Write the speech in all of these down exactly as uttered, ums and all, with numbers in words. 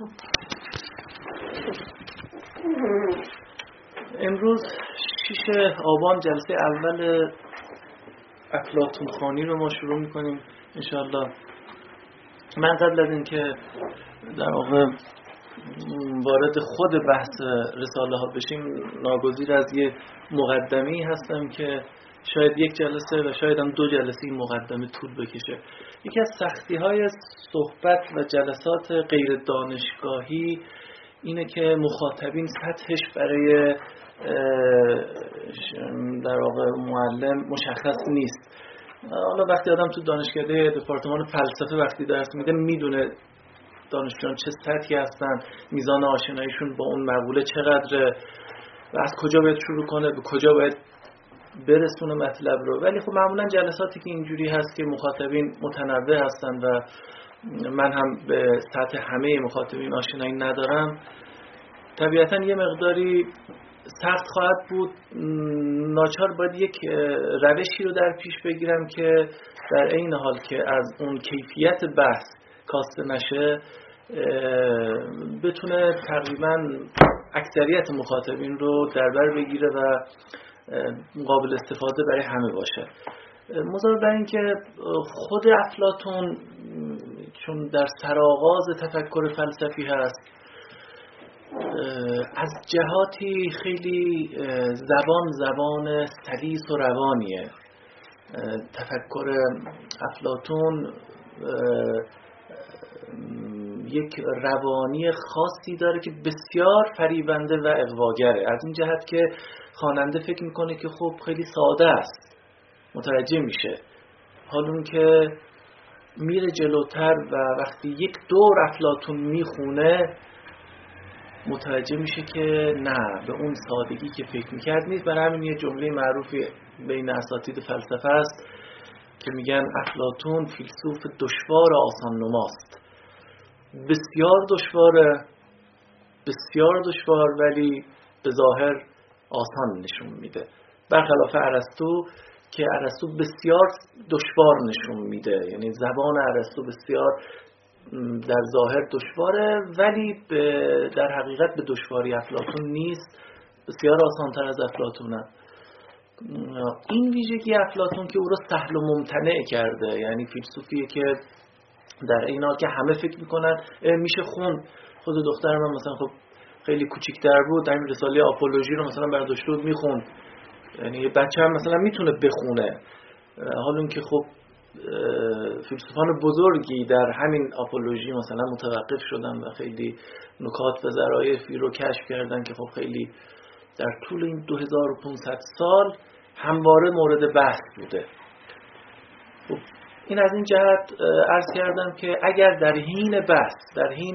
امروز شش آبان جلسه اول افلاطون خوانی رو ما شروع میکنیم انشاءالله. من قبل از این که در واقع وارد خود بحث رساله ها بشیم ناگزیر از یه مقدمه‌ای هستم که شاید یک جلسه و شاید هم دو جلسه این مقدمه طول بکشه. یکی از سختی های صحبت و جلسات غیر دانشگاهی اینه که مخاطبین سطحش برای در واقع معلم مشخص نیست. حالا وقتی آدم تو دانشکده دپارتمان فلسفه وقتی درس میده میدونه دانشجویان چه سطحی هستن، میزان آشناییشون با اون مقوله چقدره و از کجا باید شروع کنه، به کجا باید برسونه مطلب رو. ولی خب معمولا جلساتی که اینجوری هست که مخاطبین متنوع هستن و من هم به سطح همه مخاطبین آشنایی ندارم، طبیعتا یه مقداری سخت خواهد بود. ناچار باید یک روشی رو در پیش بگیرم که در این حال که از اون کیفیت بحث کاسته نشه بتونه تقریبا اکثریت مخاطبین رو در بر بگیره و قابل استفاده برای همه باشه. مضافاً بر این که خود افلاطون چون در سرآغاز تفکر فلسفی هست، از جهاتی خیلی زبان زبان سلیس و روانیه. تفکر افلاطون یک روانی خاصی داره که بسیار فریبنده و اغواگره، از این جهت که خواننده فکر میکنه که خب خیلی ساده است، متوجه میشه، حال اون که میره جلوتر و وقتی یک دور افلاطون میخونه متوجه میشه که نه، به اون سادگی که فکر میکرد نیست. برای همین یه جمله معروفی بین اساتید فلسفه است که میگن افلاطون فیلسوف دشوار آسان نماست. بسیار دشواره، بسیار دشوار، ولی به ظاهر آسان نشون میده، برخلاف ارسطو که ارسطو بسیار دشوار نشون میده. یعنی زبان ارسطو بسیار در ظاهر دشواره ولی در حقیقت به دشواری افلاطون نیست، بسیار آسانتر از افلاطونه. این ویژگی افلاطون که او رو سهل و ممتنع کرده، یعنی فیلسوفیه که در این حال که همه فکر میکنن میشه خون. خود دختر من مثلا خب خیلی کوچیک‌تر بود، همین رساله آپولوژی رو مثلا برداشت بود میخوند، یعنی یه بچه هم مثلا میتونه بخونه. حالا اون که خب فیلسوفان بزرگی در همین آپولوژی مثلا متوقف شدن و خیلی نکات و ظرافی رو کشف کردن که خب خیلی در طول این دو هزار و پانصد سال همواره مورد بحث بوده. خب این از این جهت عرض کردم که اگر در حین بحث، در حین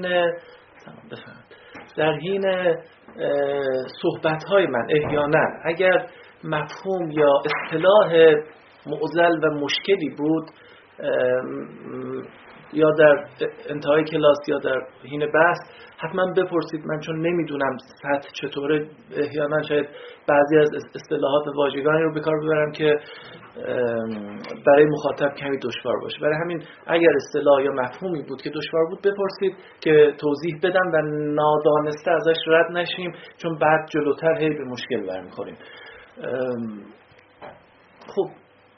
در حین صحبت‌های من احیانا اگر مفهوم یا اصطلاح معضل و مشکلی بود، یا در انتهای کلاس یا در حین بحث حتما بپرسید. من چون نمیدونم سطح چطوره، احیانا شاید بعضی از اصطلاحات و واژگانی رو به کار ببرم که برای مخاطب کمی دشوار باشه. برای همین اگر اصطلاح یا مفهومی بود که دشوار بود بپرسید که توضیح بدم و نادانسته ازش رد نشیم، چون بعد جلوتر هی به مشکل برمیخوریم. خب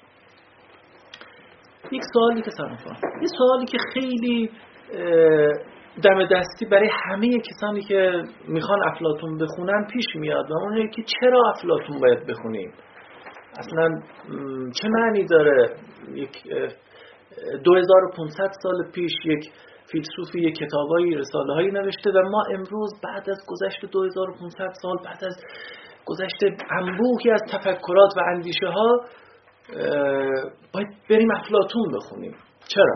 یک سوالی که سلام کنم یه سوالی که خیلی دم دستی برای همه کسانی که میخوان افلاطون بخونن پیش میاد و اونه که چرا افلاطون باید بخونیم؟ اصلا چه معنی داره یک دو هزار و پانصد سال پیش یک فیلسوفی یک کتابایی رساله هایی نوشته و ما امروز بعد از گذشت دو هزار و پانصد سال، بعد از گذشت انبوهی از تفکرات و اندیشه ها باید بریم افلاطون بخونیم؟ چرا؟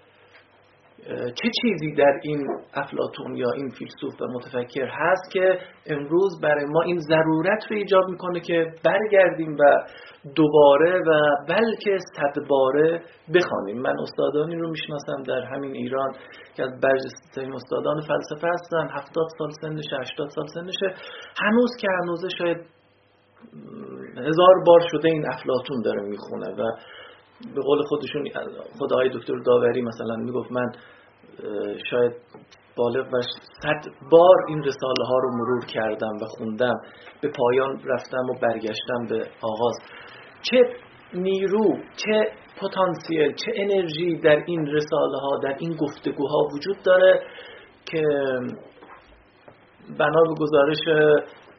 چه چیزی در این افلاطون یا این فیلسوف و متفکر هست که امروز برای ما این ضرورت رو ایجاد میکنه که برگردیم و دوباره و بلکه صدباره بخوانیم؟ من استادانی رو میشناسم در همین ایران که از برجسته‌ترین استادان فلسفه هستن، هفتاد سال سنشه، هشتاد سال سنشه، هنوز که هنوزه شاید هزار بار شده این افلاطون داره میخونه و به قول خودشون، خود آقای دکتر داوری مثلا میگفت من شاید بالغ و صد بار این رساله ها رو مرور کردم و خوندم، به پایان رفتم و برگشتم به آغاز. چه نیرو، چه پتانسیل، چه انرژی در این رساله ها، در این گفتگوها وجود داره که بنا به گزارش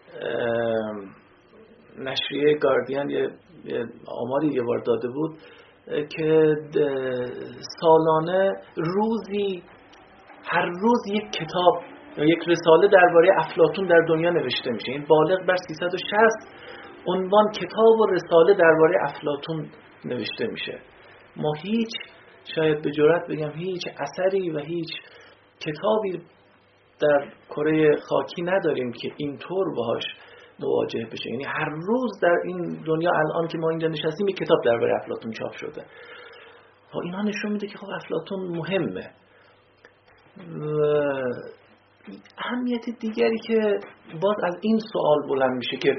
نشریه گاردین یه آماری یه بار داده بود که سالانه روزی هر روز یک کتاب یا یک رساله درباره افلاطون در دنیا نوشته میشه. این بالغ بر سیصد و شصت عنوان کتاب و رساله درباره افلاطون نوشته میشه. ما هیچ، شاید به جرئت بگم، هیچ اثری و هیچ کتابی در کره خاکی نداریم که اینطور باهاش مواجه بشه. یعنی هر روز در این دنیا الان که ما اینجا نشستیم یک کتاب درباره افلاطون چاپ شده. ها اینا نشون میده که خب افلاطون مهمه. اهمیت دیگری که باز از این سوال بلند میشه که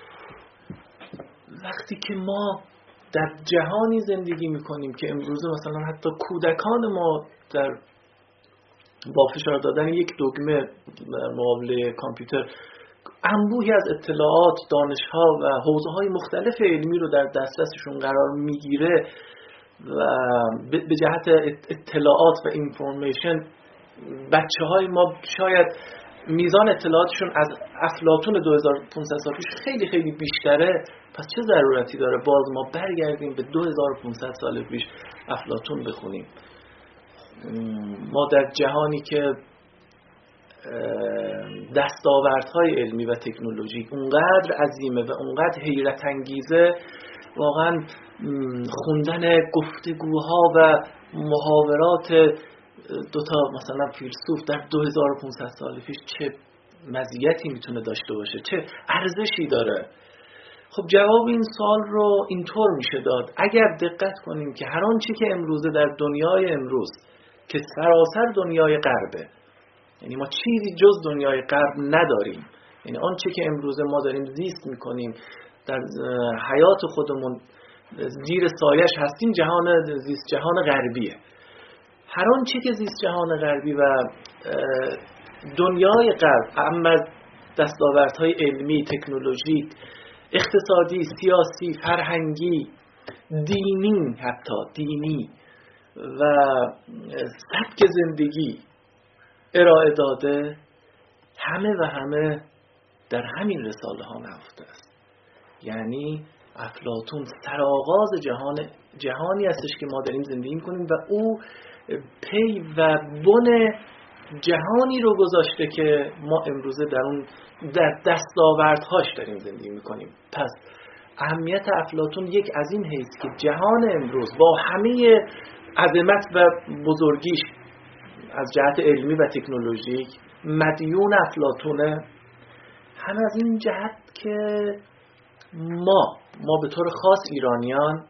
وقتی که ما در جهانی زندگی میکنیم که امروزه مثلا حتی کودکان ما در با فشار دادن یک دکمه در مقابل کامپیوتر انبوهی از اطلاعات، دانش‌ها و حوزه‌های مختلف علمی رو در دسترسشون قرار میگیره و به جهت اطلاعات و اینفورمیشن بچه‌های ما شاید میزان اطلاعاتشون از افلاطون دو هزار و پانصد سال پیش خیلی خیلی بیشتره. پس چه ضرورتی داره باز ما برگردیم به دو هزار و پانصد سال پیش افلاطون بخونیم؟ ما در جهانی که دستاوردهای علمی و تکنولوژی اونقدر عظیمه و اونقدر حیرت انگیزه، واقعا خوندن گفتگوها و محاورات دوتا مثلا فیلسوف در دو هزار و پانصد سال پیش چه مزیتی میتونه داشته باشه، چه ارزشی داره؟ خب جواب این سوال رو اینطور میشه داد اگر دقت کنیم که هر آنچه که امروزه در دنیای امروز که سراسر دنیای غربه، یعنی ما چیزی جز دنیای غرب نداریم، یعنی آنچه که امروزه ما داریم زیست میکنیم، در حیات خودمون زیر سایش هستیم، جهان زیست جهان غربیه. هر آنچه که زیست جهان غربی و دنیای غرب، اما دستاوردهای علمی، تکنولوژیک، اقتصادی، سیاسی، فرهنگی، دینی، حتی دینی و سبک زندگی ارائه داده، همه و همه در همین رساله ها نهفته است. یعنی افلاطون سرآغاز جهان جهانی هستش که ما داریم زندگی می‌کنیم و او پی و بن جهانی رو گذاشته که ما امروزه در اون در دستاوردهاش داریم زندگی می‌کنیم. پس اهمیت افلاطون یک از این حیث که جهان امروز با همه عظمت و بزرگیش از جهت علمی و تکنولوژیک مدیون افلاطونه، هم از این جهت که ما ما به طور خاص ایرانیان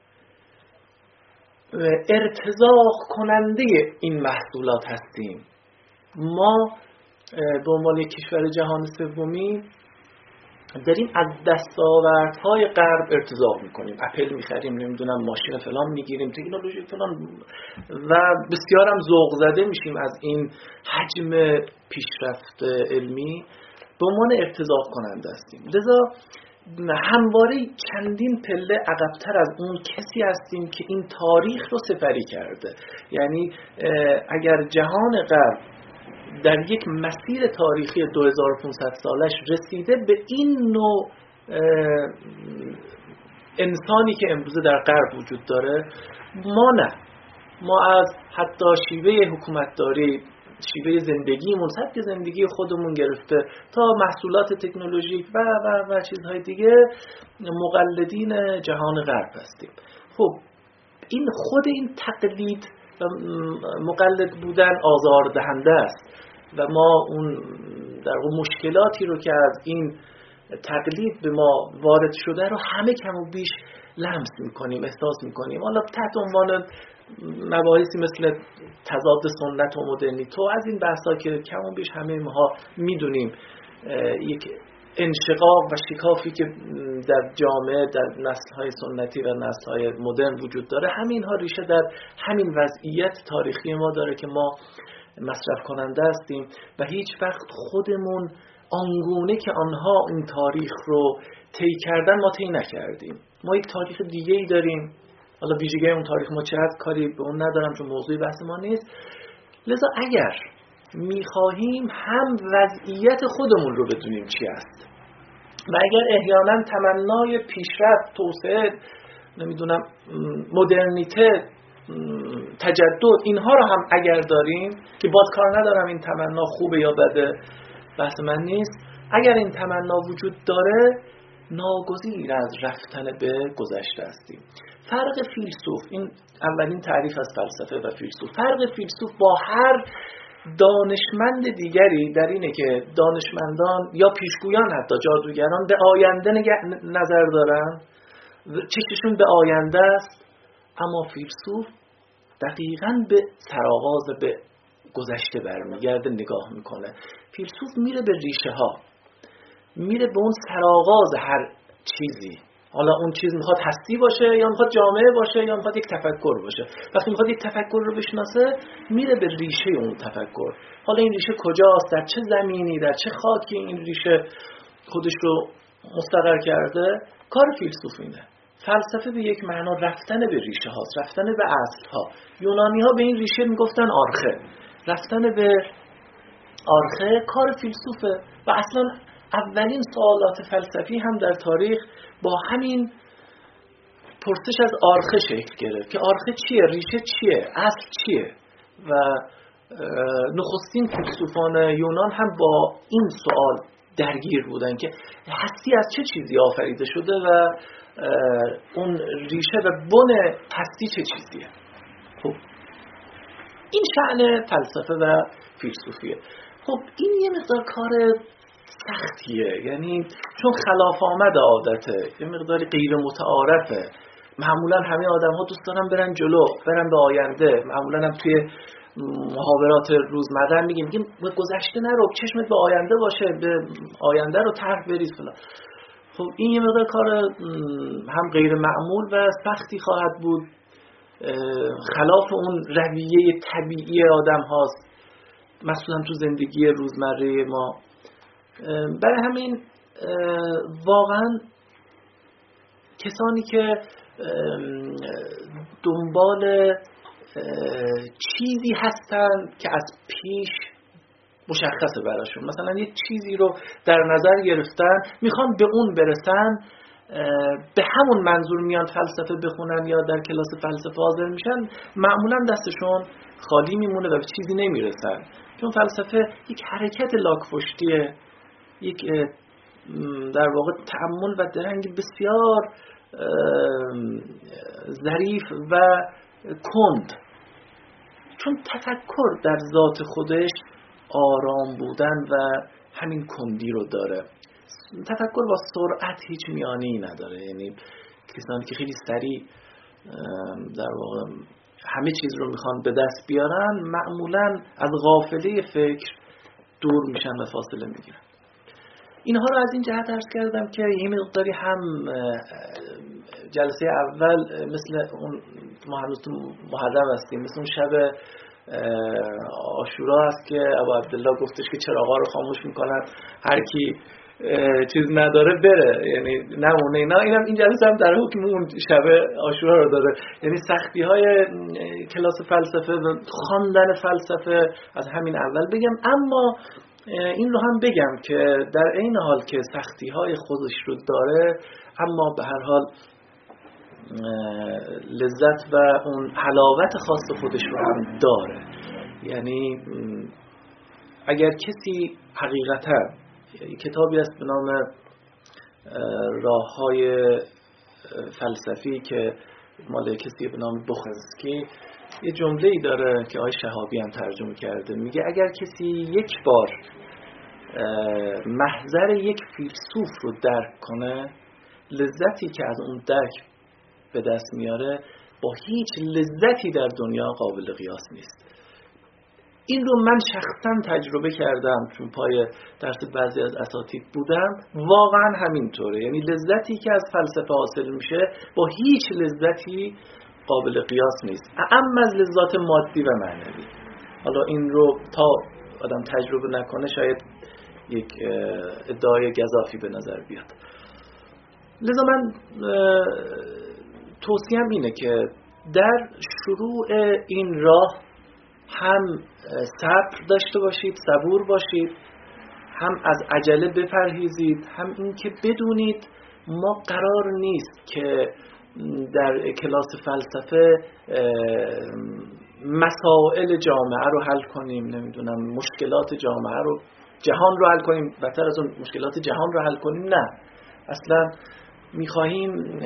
ارتزاق کننده این محصولات هستیم. ما به عنوان یک کشور جهان سومی داریم از دستاوردهای غرب ارتزاق میکنیم، اپل میخریم، نمیدونم ماشین فلان میگیریم، تکنولوژی فلان، و بسیار هم ذوق زده میشیم از این حجم پیشرفت علمی، به عنوان ارتزاق کننده هستیم. لذا همواره چندین پله عقب‌تر از اون کسی هستیم که این تاریخ رو سپری کرده. یعنی اگر جهان غرب در یک مسیر تاریخی دو هزار و پانصد سالش رسیده به این نوع انسانی که امروزه در غرب وجود داره، ما نه. ما از حتی شیوه حکومتداری، شیوه زندگیمون، سبک زندگی خودمون گرفته تا محصولات تکنولوژیک و و و چیزهای دیگه مقلدین جهان غرب هستیم. خب این خود این تقلید و مقلد بودن آزاردهنده است و ما اون در اون مشکلاتی رو که از این تقلید به ما وارد شده رو همه کم و بیش لمس میکنیم، احساس میکنیم. حالا تحت عنوان مباحثی مثل تضاد سنت و مدرنیته از این بحثا که کم و بیش همه ما میدونیم یک انشقاق و شکافی که در جامعه در نسل‌های سنتی و نسل‌های مدرن وجود داره، همین ها ریشه در همین وضعیت تاریخی ما داره که ما مصرف کننده هستیم و هیچ وقت خودمون آنگونه که آنها این تاریخ رو طی کردن ما طی نکردیم. ما یک تاریخ دیگه ای داریم، حالا ویژگی اون تاریخ ما چه هست کاری به اون ندارم چون موضوع بحث ما نیست. لذا اگر میخواهیم هم وضعیت خودمون رو بدونیم چی است و اگر احیانا تمنای پیشرفت، توسعه، نمیدونم مدرنیته، تجدد، اینها رو هم اگر داریم که باز کار ندارم این تمنا خوبه یا بده، بحث من نیست، اگر این تمنا وجود داره ناگزیر از رفتن به گذشته هستیم. فرق فیلسوف، این اولین تعریف از فلسفه و فیلسوف، فرق فیلسوف با هر دانشمند دیگری در اینه که دانشمندان یا پیشگویان حتی جادوگران به آینده نظر دارن، چشمشون به آینده است، اما فیلسوف دقیقاً به سرآغاز، به گذشته برمیگرده، نگاه میکنه. فیلسوف میره به ریشه ها، میره به اون سرآغاز هر چیزی، حالا اون چیز میخواد هستی باشه یا میخواد جامعه باشه یا میخواد یک تفکر باشه. وقتی میخواد یک تفکر رو بشناسه میره به ریشه اون تفکر. حالا این ریشه کجاست، در چه زمینی، در چه خاکی این ریشه خودش رو مستقر کرده. کار فیلسوف اینه. فلسفه به یک معنا رفتن به ریشه هاست، رفتن به اصل ها. یونانی ها به این ریشه میگفتن آرخه. رفتن به آرخه کار فیلسوفه و اصلا اولین سوالات فلسفی هم در تاریخ با همین پرسش از آرخه شکل گرفت که آرخه چیه، ریشه چیه، اصل چیه. و نخستین فیلسوفان یونان هم با این سوال درگیر بودن که هستی از چه چیزی آفریده شده و اون ریشه و بن هستی چه چیزیه. خب این شأن فلسفه و فیلسوفیه. خب این یه مقدار کار سختیه، یعنی چون خلاف آمد عادته، یه مقداری غیر متعارفه. معمولا همه آدم ها دوست دارن برن جلو، برن به آینده. معمولا هم توی محاورات روزمره میگیم میگیم به گذشته نرو، چشمت به آینده باشه، به آینده رو طرح بریز فلان. خب این یه مقدار کار هم غیر معمول و سختی خواهد بود، خلاف اون رویه طبیعی آدم هاست، مخصوصا تو زندگی روزمره ما. برای همین واقعا کسانی که دنبال چیزی هستن که از پیش مشخصه براشون، مثلا یک چیزی رو در نظر گرفتن میخوان به اون برسن، به همون منظور میان فلسفه بخونن یا در کلاس فلسفه حاضر میشن، معمولا دستشون خالی میمونه و به چیزی نمیرسن. چون فلسفه یک حرکت لاک‌پشتیه، یک در واقع تأمل و درنگ بسیار ظریف و کند، چون تفکر در ذات خودش آرام بودن و همین کندی رو داره. تفکر با سرعت هیچ میانی نداره، یعنی کسانی که خیلی سریع در واقع همه چیز رو میخوان به دست بیارن معمولاً از غافله فکر دور میشن و فاصله میگیرن. اینها رو از این جهت عرض کردم که یه مقداری هم جلسه اول مثل اون ما هنوز تو محرم هستیم، مثل اون شب عاشورا است که ابو عبدالله گفتش که چراغا رو خاموش میکنن، هر کی چیز نداره بره، یعنی نمونه اینا. اینم این جلسه هم در حکم اون شب عاشورا رو داره، یعنی سختی های کلاس فلسفه و خواندن فلسفه از همین اول بگم. اما این رو هم بگم که در این حال که سختی های خودش رو داره، اما به هر حال لذت و اون حلاوت خاص خودش رو هم داره. یعنی اگر کسی حقیقتا، کتابی است به نام راه‌های فلسفی که مال کسی به نام بوخنسکی، یه جمله‌ای داره که آقای شهابی هم ترجمه کرده، میگه اگر کسی یک بار محضر یک فیلسوف رو درک کنه، لذتی که از اون درک به دست میاره با هیچ لذتی در دنیا قابل قیاس نیست. این رو من شخصا تجربه کردم، چون پای درس بعضی از اساتید بودم، واقعا همینطوره. یعنی لذتی که از فلسفه حاصل میشه با هیچ لذتی قابل قیاس نیست، اما از لذات مادی و معنوی. حالا این رو تا آدم تجربه نکنه شاید یک ادعای گزافی به نظر بیاد. لذا من توصیه‌ام اینه که در شروع این راه هم صبر داشته باشید، صبور باشید، هم از عجله بپرهیزید، هم این که بدونید ما قرار نیست که در کلاس فلسفه مسائل جامعه رو حل کنیم، نمیدونم مشکلات جامعه رو، جهان رو حل کنیم، بدتر از اون مشکلات جهان رو حل کنیم. نه، اصلا میخواهیم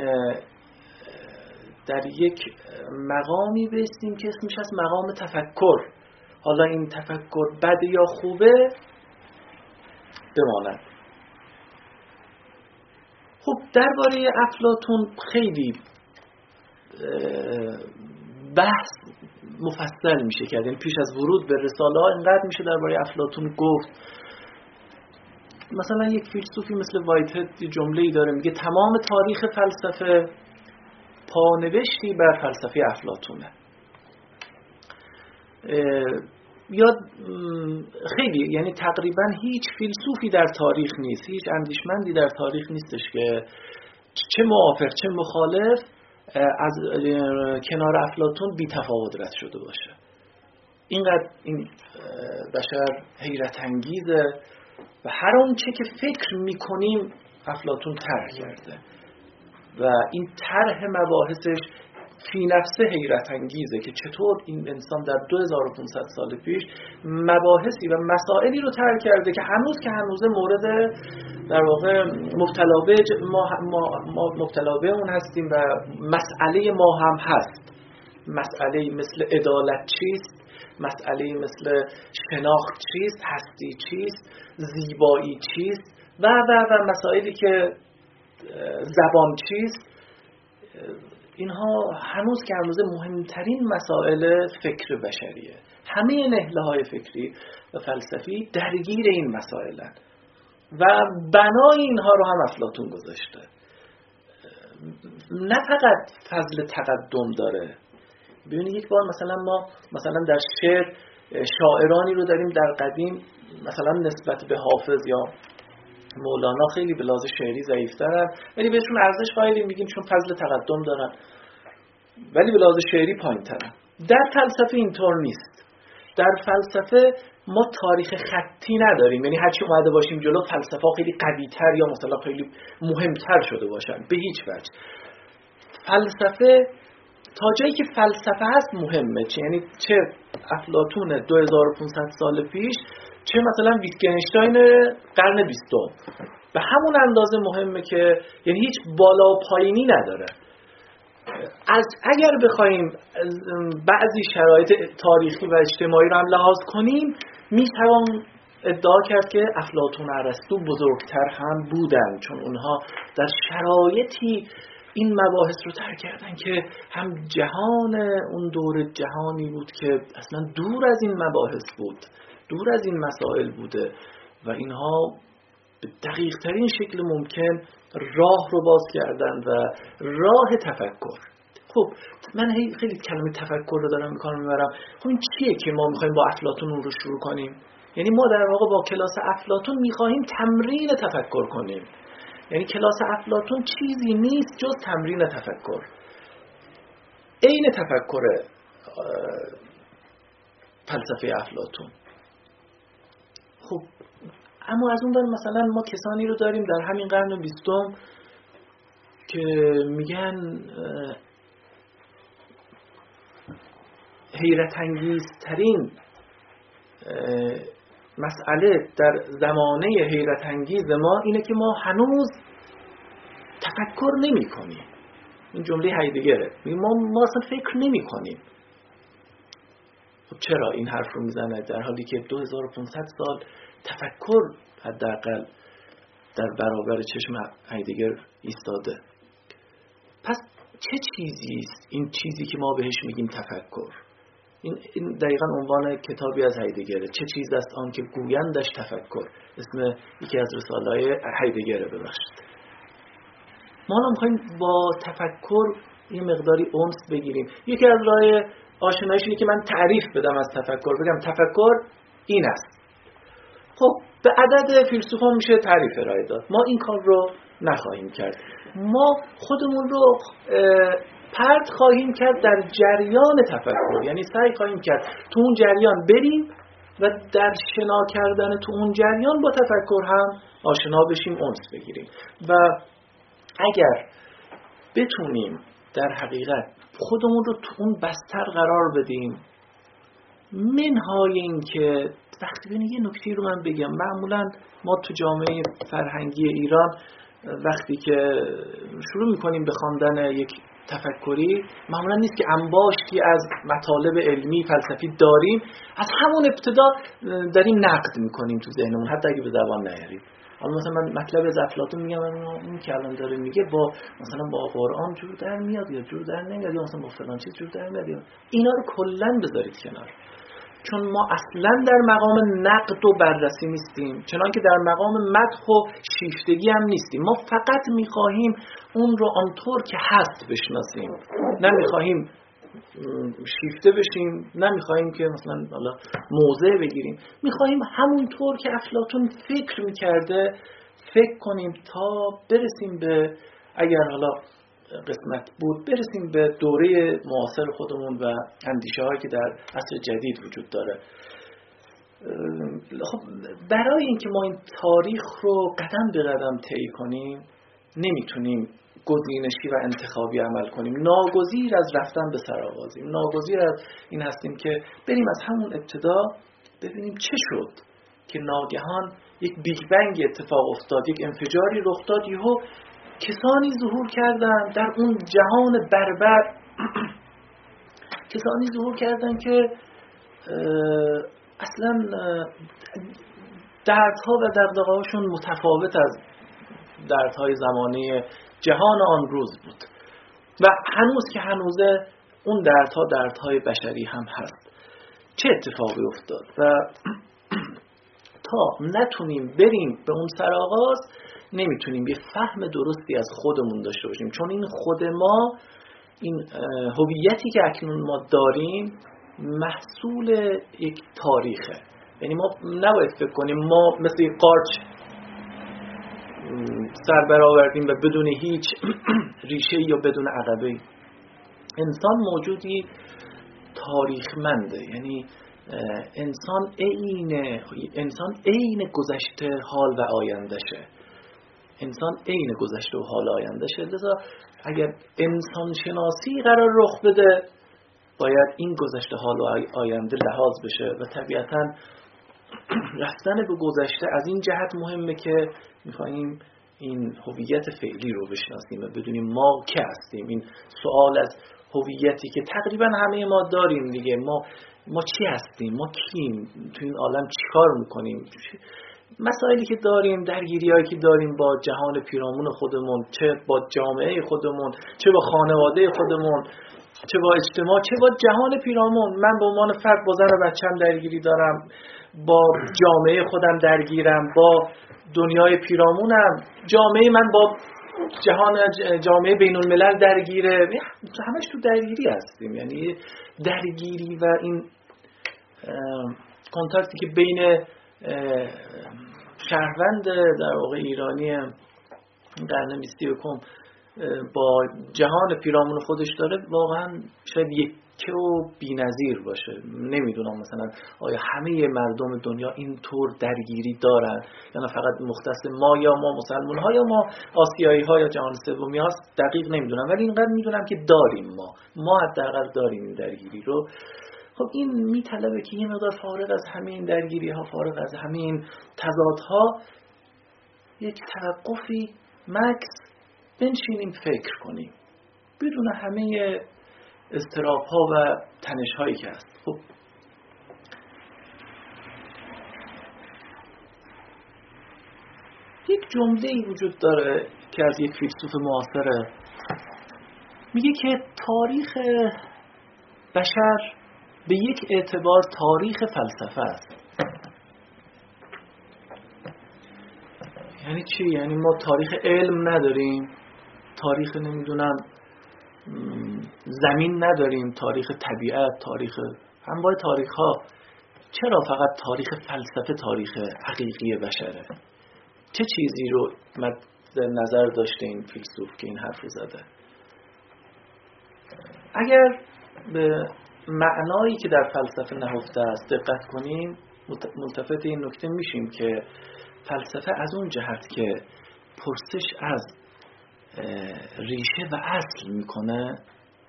در یک مقامی بایستیم که اسمش از مقام تفکر. حالا این تفکر بده یا خوبه بماند. خب درباره افلاطون خیلی بحث مفصل میشه کرد، یعنی پیش از ورود به رساله ها اینقدر میشه درباره افلاطون گفت. مثلا یک فیلسوفی مثل وایتهد جمله‌ای داره، میگه تمام تاریخ فلسفه پانوشتی بر فلسفه افلاطونه. یا خیلی، یعنی تقریبا هیچ فیلسوفی در تاریخ نیست، هیچ اندیشمندی در تاریخ نیستش که چه موافق چه مخالف از کنار افلاطون بی تفاوت رد شده باشه. اینقدر این بشر حیرت انگیزه و هر آنچه که فکر میکنیم افلاطون طرح کرده و این طرح مباحثش فی نفسه حیرت انگیزه که چطور این انسان در دو هزار و پانصد سال پیش مباحثی و مسائلی رو طرح کرده که هنوز که هنوز مورد در واقع مبتلا به ما, ما, ما مبتلا به اون هستیم و مسئله ما هم هست. مسئله مثل عدالت چیست، مسئله مثل شناخت چیست، هستی چیست، زیبایی چیست و و و مسائلی که زبان چیست. اینها هنوز که هنوز مهمترین مسائل فکر بشریه. همه نهله های فکری و فلسفی درگیر این مسائلن و بنای اینها رو هم افلاطون گذاشته. نه فقط فضل تقدم داره. ببینید یک بار مثلا ما مثلا در شعر شاعرانی رو داریم در قدیم، مثلا نسبت به حافظ یا مولانا خیلی به لحاظ شعری ضعیف‌ترن ولی بهشون ارزش قائلیم، میگیم چون فضل تقدم دارن، ولی به لحاظ شعری پایین‌ترن. در فلسفه اینطور نیست. در فلسفه ما تاریخ خطی نداریم، یعنی هرچی اومده باشیم جلو فلسفه خیلی قوی‌تر یا مثلا خیلی مهمتر شده باشن، به هیچ وجه. فلسفه تا جایی که فلسفه هست مهمه، چه یعنی چه افلاطون دو هزار و پانصد سال پیش چه مثلا ویتگنشتاین قرن بیستم، به همون اندازه مهمه که یعنی هیچ بالا و پایینی نداره. از اگر بخوایم بعضی شرایط تاریخی و اجتماعی رو هم لحاظ کنیم میتوان ادعا کرد که افلاطون و ارسطو بزرگتر هم بودن، چون اونها در شرایطی این مباحث رو طرح کردن که هم جهان اون دور جهانی بود که اصلا دور از این مباحث بود، دور از این مسائل بوده و اینها به دقیق ترین شکل ممکن راه رو باز کردن و راه تفکر. خب من خیلی کلمه تفکر رو دارم میکنم میبرم، خب این چیه که ما میخوایم با افلاطون رو شروع کنیم؟ یعنی ما در واقع با کلاس افلاطون میخواهیم تمرین تفکر کنیم. یعنی کلاس افلاطون چیزی نیست جز تمرین تفکر، عین تفکر فلسفه افلاطون. خب اما از اون بر مثلا ما کسانی رو داریم در همین قرن بیستم که میگن حیرت انگیزترین مسئله در زمانه حیرت انگیز ما اینه که ما هنوز تفکر نمی کنیم. این جمله هایدگره، ما ما اصلا فکر نمی کنیم. خب چرا این حرف رو میزنه در حالی که دو هزار و پانصد سال تفکر حداقل در برابر چشم هایدگر ایستاده؟ پس چه چیزی است این چیزی که ما بهش میگیم تفکر؟ این, این دقیقاً عنوان کتابی از هایدگره. چه چیز است آن که گویندش تفکر؟ اسم یکی از رساله‌های هایدگره. ببخشید ما الان می‌خوایم با تفکر یه مقداری انس بگیریم. یکی از راه آشناییش اینه که من تعریف بدم از تفکر، بگم تفکر این است. خب به عدد فیلسوفان میشه تعریف ارائه داد. ما این کار رو نخواهیم کرد. ما خودمون رو پرت خواهیم کرد در جریان تفکر، یعنی سعی خواهیم کرد تو اون جریان بریم و در شنا کردن تو اون جریان با تفکر هم آشنا بشیم، انس بگیریم. و اگر بتونیم در حقیقت خودمون رو تو اون بستر قرار بدیم، منهای این که وقتی بینید یه نکته رو من بگم، معمولا ما تو جامعه فرهنگی ایران وقتی که شروع میکنیم به خواندن یک تفکری، معمولا نیست که انباشتی از مطالب علمی فلسفی داریم، از همون ابتدا داریم نقد میکنیم تو ذهنمون، حتی اگه به زبان نیاریم. حالا مثلا من مطلب از افلاطون میگم، اون که الان داره میگه با مثلا با قرآن جور در میاد یا جور در نمیاد، یا مثلا با فلان چیز جور در میاد، اینا رو کلا بذارید کنار، چون ما اصلا در مقام نقد و بررسی نیستیم، چنان که در مقام مدح و شیفتگی هم نیستیم. ما فقط میخواهیم اون رو آنطور که هست بشناسیم، نمیخواهیم شیفته بشیم، نمیخواهیم که مثلا حالا موضع بگیریم، میخواهیم همونطور که افلاطون فکر میکرده فکر کنیم تا برسیم به، اگر حالا قسمت بود، برسیم به دوره معاصر خودمون و اندیشه هایی که در عصر جدید وجود داره. خب برای اینکه ما این تاریخ رو قدم به قدم طی کنیم، نمیتونیم گزینشی و انتخابی عمل کنیم. ناگزیر از رفتن به سرآغازیم، ناگزیر از این هستیم که بریم از همون ابتدا ببینیم چه شد که ناگهان یک بیگ بنگ اتفاق افتاد، یک انفجاری رخ داد، یهو کسانی ظهور کردن در اون جهان بربر کسانی ظهور کردن که اصلا دردها و دغدغه‌هاشون متفاوت از دردهای زمانه جهان آن روز بود و هنوز که هنوزه اون دردها دردهای بشری هم هست. چه اتفاقی افتاد و تا نتونیم بریم به اون سرآغاز نمیتونیم یه فهم درستی از خودمون داشته باشیم، چون این خود ما، این هویتی که اکنون ما داریم محصول یک تاریخه. یعنی ما نباید فکر کنیم ما مثل یک قارچ سر برآوردیم و بدون هیچ ریشه یا بدون عقبه. انسان موجودی تاریخمنده، یعنی انسان عین انسان عین گذشته، حال و آیندهشه. انسان عین گذشته و حال آیندهشه. لذا اگر انسان شناسی قرار رخ بده، باید این گذشته، حال و آینده لحاظ بشه و طبیعتاً رفتن به گذشته از این جهت مهمه که می‌خوایم این هویت فعلی رو بشناسیم و بدونیم ما که هستیم. این سوال از هویتی که تقریبا همه ما داریم دیگه، ما ما چی هستیم، ما کیم، تو این عالم چیکار میکنیم، مسائلی که داریم، درگیریایی که داریم با جهان پیرامون خودمون، چه با جامعه خودمون، چه با خانواده خودمون، چه با اجتماع، چه با جهان پیرامون. من به عنوان فرد با زن و بچه‌م درگیری دارم، با جامعه خودم درگیرم، با دنیای پیرامونم، جامعه من با جهان جامعه بین الملل درگیره، همش تو درگیری هستیم. یعنی درگیری و این کنتاکتی که بین شهروند در واقع ایرانی قرن بیست و یکم با جهان پیرامون خودش داره واقعا شاید یکه و بی‌نظیر باشه. نمیدونم مثلا آیا همه مردم دنیا اینطور درگیری دارن یا نه فقط مختص ما یا ما مسلمان ها یا ما آسیایی ها یا جهان سومی هاست، دقیق نمیدونم، ولی اینقدر میدونم که داریم، ما ما حداقل داریم این درگیری رو. خب این میطلبه که یه مقدار فارغ از همین درگیری ها، فارغ از همین تضادها، یک توقفی مکس بنشینیم فکر کنیم بدون همه اضطراب ها و تنش هایی که هست. خب یک جمله‌ای وجود داره که از یک فیلسوف معاصره، میگه که تاریخ بشر به یک اعتبار تاریخ فلسفه است. یعنی چی؟ یعنی ما تاریخ علم نداریم، تاریخ نمیدونم زمین نداریم، تاریخ طبیعت، تاریخ انواع تاریخ ها. چرا فقط تاریخ فلسفه تاریخ حقیقی بشره؟ چه چیزی رو مد نظر داشته این فیلسوف که این حرف رو زده؟ اگر به معنایی که در فلسفه نهفته است دقت کنیم، ملتفت این نکته میشیم که فلسفه از اون جهت که پرسش از ریشه و اصل میکنه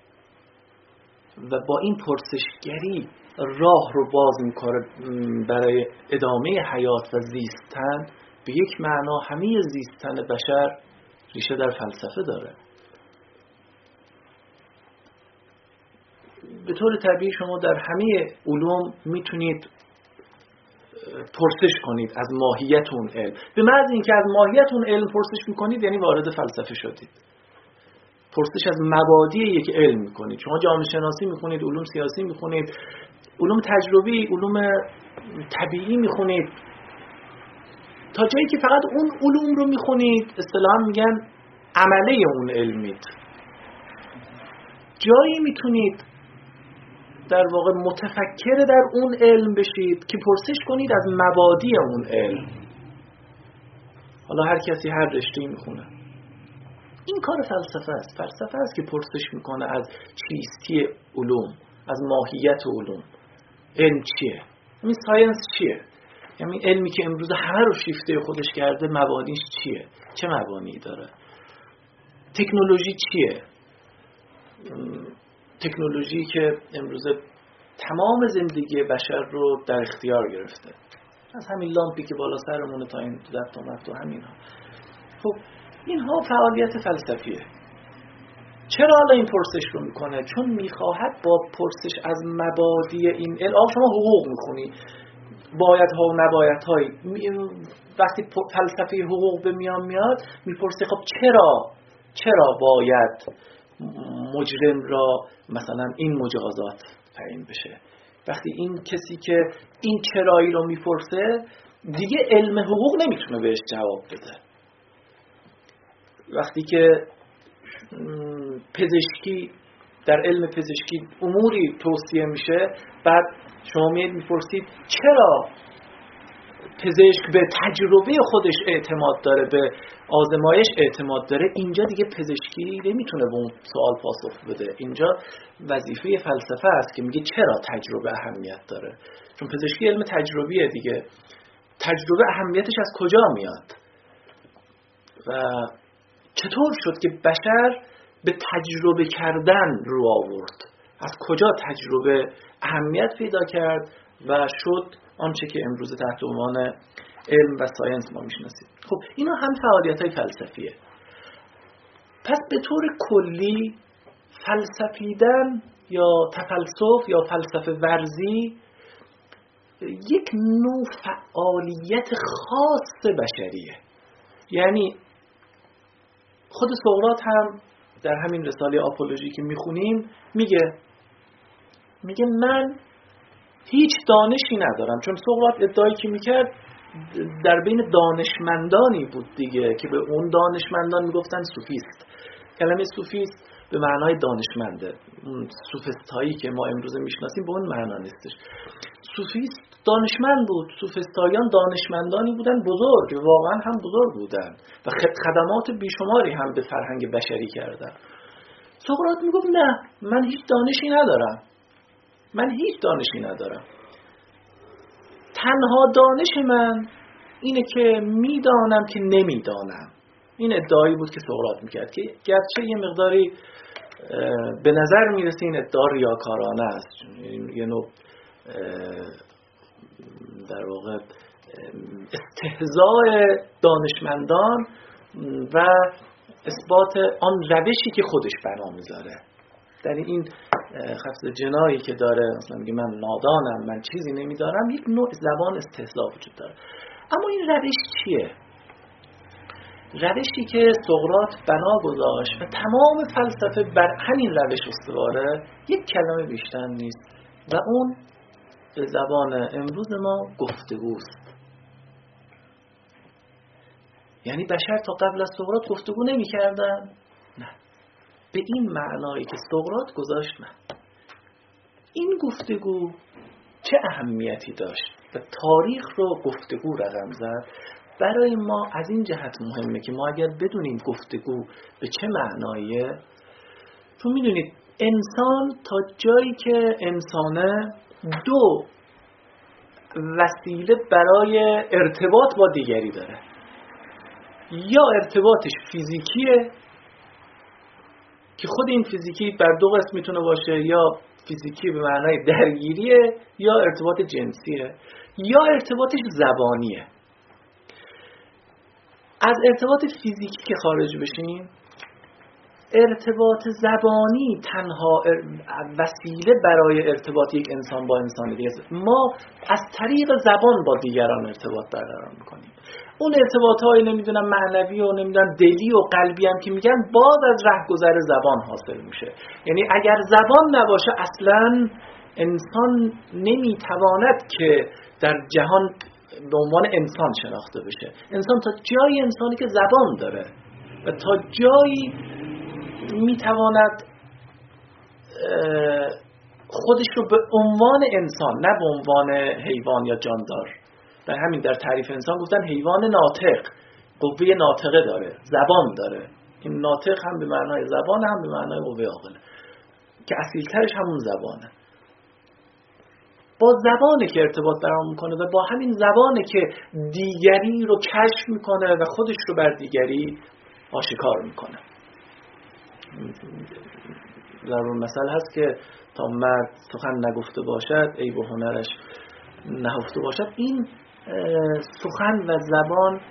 و با این پرسشگری راه رو باز میکنه برای ادامه حیات و زیستن، به یک معنا همه زیستن بشر ریشه در فلسفه داره. به طور طبیعی شما در همه علوم میتونید پرسش کنید از ماهیت اون علم. به محض اینکه از ماهیت اون علم پرسش میکنید یعنی وارد فلسفه شدید. پرسش از مبادی یک علم میکنید. شما جامعه شناسی میخونید، علوم سیاسی میخونید، علوم تجربی، علوم طبیعی میخونید، تا جایی که فقط اون علوم رو میخونید اصطلاحاً میگن عمله اون علمید. جایی میتونید در واقع متفکر در اون علم بشید که پرسش کنید از مبادی اون علم. حالا هر کسی هر رشته‌ای میخونه. این کار فلسفه است. فلسفه است که پرسش میکنه از چیستی علوم، از ماهیت علوم. علم چیه؟ این ساینس چیه؟ یعنی علمی که امروز همه رو شیفته خودش کرده مبادیش چیه؟ چه مبانی داره؟ تکنولوژی چیه؟ تکنولوژی که امروز تمام زندگی بشر رو در اختیار گرفته، از همین لامپی که بالا سرمونه تا این دست و مفت و همین ها. خب اینها فعالیت فلسفیه. چرا حالا این پرسش رو میکنه؟ چون میخواهد با پرسش از مبادی این علم، شما حقوق میخونی، باید ها و نباید های، وقتی فلسفه حقوق به میان میاد میپرسه خب چرا چرا باید مجرم را مثلا این مجازات تعیین بشه؟ وقتی این کسی که این چرایی رو میپرسه دیگه علم حقوق نمیتونه بهش جواب بده. وقتی که پزشکی در علم پزشکی اموری توصیه میشه، بعد شما میپرسید چرا پزشک به تجربه خودش اعتماد داره، به آزمایش اعتماد داره، اینجا دیگه پزشکی نمیتونه به اون سوال پاسخ بده. اینجا وظیفه فلسفه است که میگه چرا تجربه اهمیت داره. چون پزشکی علم تجربیه دیگه. تجربه اهمیتش از کجا میاد و چطور شد که بشر به تجربه کردن رو آورد؟ از کجا تجربه اهمیت پیدا کرد و شد آنچه که امروز تحت عنوان علم و ساینس ما میشناسیم؟ خب اینا هم فعالیت‌های فلسفیه. پس به طور کلی فلسفیدن یا تفلسف یا فلسفه ورزی یک نوع فعالیت خاص بشریه. یعنی خود سقراط هم در همین رساله آپولوژی که میخونیم میگه میگه من هیچ دانشی ندارم. چون سقراط ادعایی که میکرد در بین دانشمندانی بود دیگه که به اون دانشمندان میگفتن سوفیست. کلمه سوفیست به معنای دانشمنده. اون سوفستایی که ما امروز میشناسیم به اون معنا نیستش. سوفیست دانشمند بود. سوفستایان دانشمندانی بودن بزرگ، واقعا هم بزرگ بودن و خدمات بیشماری هم به فرهنگ بشری کردن. سقراط میگفت نه، من هیچ دانشی ندارم. من هیچ دانشی ندارم. تنها دانش من اینه که میدانم که نمیدانم. این ادعایی بود که سقراط میکرد که گرچه یه مقداری به نظر میرسه این ادعا ریاکارانه است، یه نوع در واقع استهزاء دانشمندان و اثبات آن روشی که خودش بنا میذاره. در این خفض جنایی که داره، مثلا میگه من نادانم، من چیزی نمیدارم، یک نوع زبان استهزاء وجود داره. اما این روش چیه؟ روشی که سقراط بنا گذاشت و تمام فلسفه بر همین روش استواره، یک کلمه بیشتر نیست و اون به زبان امروز ما گفتگوست. یعنی بشر تا قبل از سقراط گفتگو نمی کردن؟ نه. به این معنایی که سقراط گذاشت نه. این گفتگو چه اهمیتی داشت و تاریخ رو گفتگو رقم زد. برای ما از این جهت مهمه که ما اگر بدونیم گفتگو به چه معناییه، تو میدونید انسان تا جایی که انسانه دو وسیله برای ارتباط با دیگری داره. یا ارتباطش فیزیکیه که خود این فیزیکی بر دو قسم میتونه باشه، یا فیزیکی به معنای درگیریه، یا ارتباط جنسیه، یا ارتباطش زبانیه. از ارتباط فیزیکی که خارج بشیم، ارتباط زبانی تنها وسیله برای ارتباط یک انسان با انسان دیگه است. ما از طریق زبان با دیگران ارتباط برقرار میکنیم. اون ارتباطهای نمیدونم معنوی و نمیدونم دلی و قلبی هم که میگن باز از رهگذر زبان حاصل میشه. یعنی اگر زبان نباشه اصلا انسان نمیتواند که در جهان به عنوان انسان شناخته بشه. انسان تا جایی انسانی که زبان داره و تا جایی میتواند خودش رو به عنوان انسان، نه به عنوان حیوان یا جاندار. در همین در تعریف انسان گفتن حیوان ناطق، قوه ناطقه داره، زبان داره. این ناطق هم به معنای زبان، هم به معنای قوه عاقله که اصیلترش همون زبانه. با زبانه که ارتباط برقرار میکنه و با همین زبانه که دیگری رو کشف میکنه و خودش رو بر دیگری آشکار میکنه. ضرور مثل هست که تا مرد سخن نگفته باشد عیب و هنرش نهفته باشد. این سخن و زبان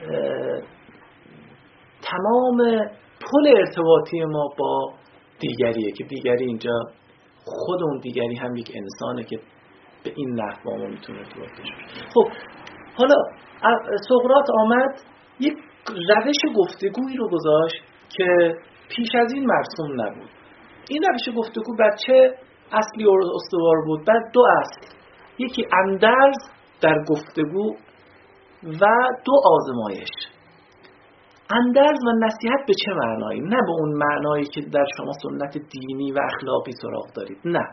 تمام پل ارتباطی ما با دیگریه که دیگری اینجا خود اون دیگری هم یک انسانه که به این نحو با ما میتونه ارتباط داشته باشه. خب حالا سقراط آمد یک روش گفتگویی رو گذاشت که پیش از این مرسوم نبود. این روش گفتگو بر چه اصلی استوار بود؟ بر دو اصل. یکی اندرز در گفتگو و دو آزمایش. اندرز و نصیحت به چه معنایی؟ نه به اون معنایی که در شما سنت دینی و اخلاقی سراغ دارید، نه.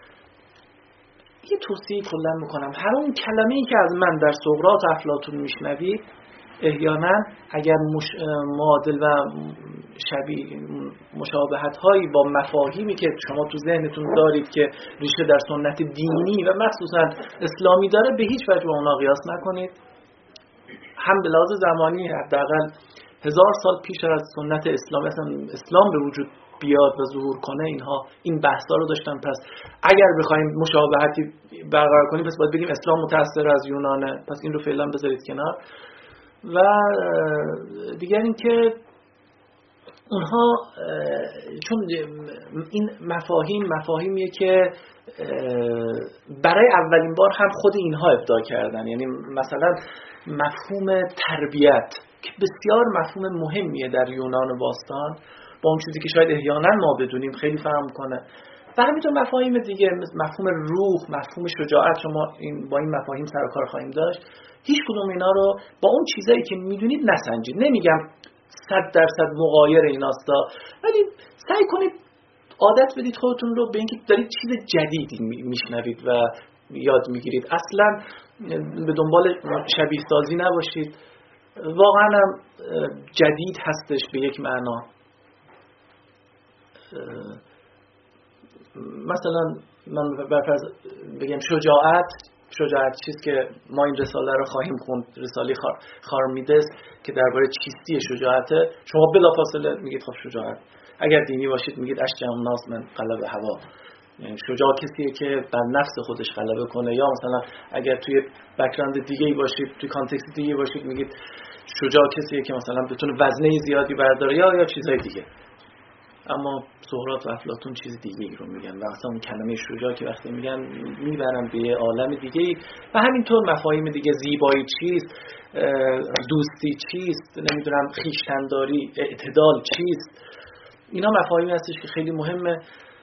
یه توصیه کلا میکنم، هر اون کلمه‌ای که از من در سقراط و افلاطون میشنوید احیانا اگر مش... معادل و شبیه مشابهت هایی با مفاهیمی که شما تو ذهنتون دارید که ریشه در سنت دینی و مخصوصا اسلامی داره، به هیچ وجه با اونا قیاس نکنید. هم به لحاظ زمانی حداقل هزار سال پیش از سنت اسلام اصلا اسلام به وجود بیاد و ظهور کنه اینها این بحثا رو داشتن. پس اگر بخوایم مشابهتی برقرار کنیم پس باید بگیم اسلام متأثر از یونانه، پس این رو فعلا بذارید کنار. و دیگر این که اونها چون این مفاهیم مفاهیمیه که برای اولین بار هم خود اینها ابداع کردن. یعنی مثلا مفهوم تربیت که بسیار مفهوم مهمیه در یونان باستان با اون چیزی که شاید احیانا ما بدونیم خیلی فرق می‌کنه. و همینطور مفاهیم دیگه مفهوم روح، مفهوم شجاعت، شما این با این مفاهیم سر و کار خواهیم داشت. هیچ کدوم اینا رو با اون چیزایی که میدونید نسنجید. نمیگم صد درصد مغایر ایناستا، ولی سعی کنید عادت بدید خودتون رو به اینکه دارید چیز جدیدی میشنوید و یاد میگیرید. اصلا به دنبال شبیه سازی نباشید. واقعا هم جدید هستش به یک معنا. مثلا من برفرض بگم شجاعت شجاعت چیست که ما این رساله رو خواهیم خوند، رساله خار خارمیدس که درباره چیستی شجاعته. شما بلافاصله میگید خب شجاعت اگر دینی باشید میگید اشجع الناس من قلب هوا، یعنی شجاع کسیه که بر نفس خودش غلبه کنه. یا مثلا اگر توی بک‌گراند دیگه‌ای باشید، توی کانتکست دیگه‌ای باشید میگید شجاع کسیه که مثلا بتونه وزنه زیادی برداره یا یا چیزهای دیگه. اما سقراط و افلاطون چیز دیگه ای رو میگن و اصلا اون کلمه شجاع که وقتی میگن میبرن به یه عالم دیگه ای. و همینطور مفاهیم دیگه، زیبایی چیست، دوستی چیست، نمیدونم خویشتن‌داری، اعتدال چیست، اینا مفاهیمی هستش که خیلی مهمه.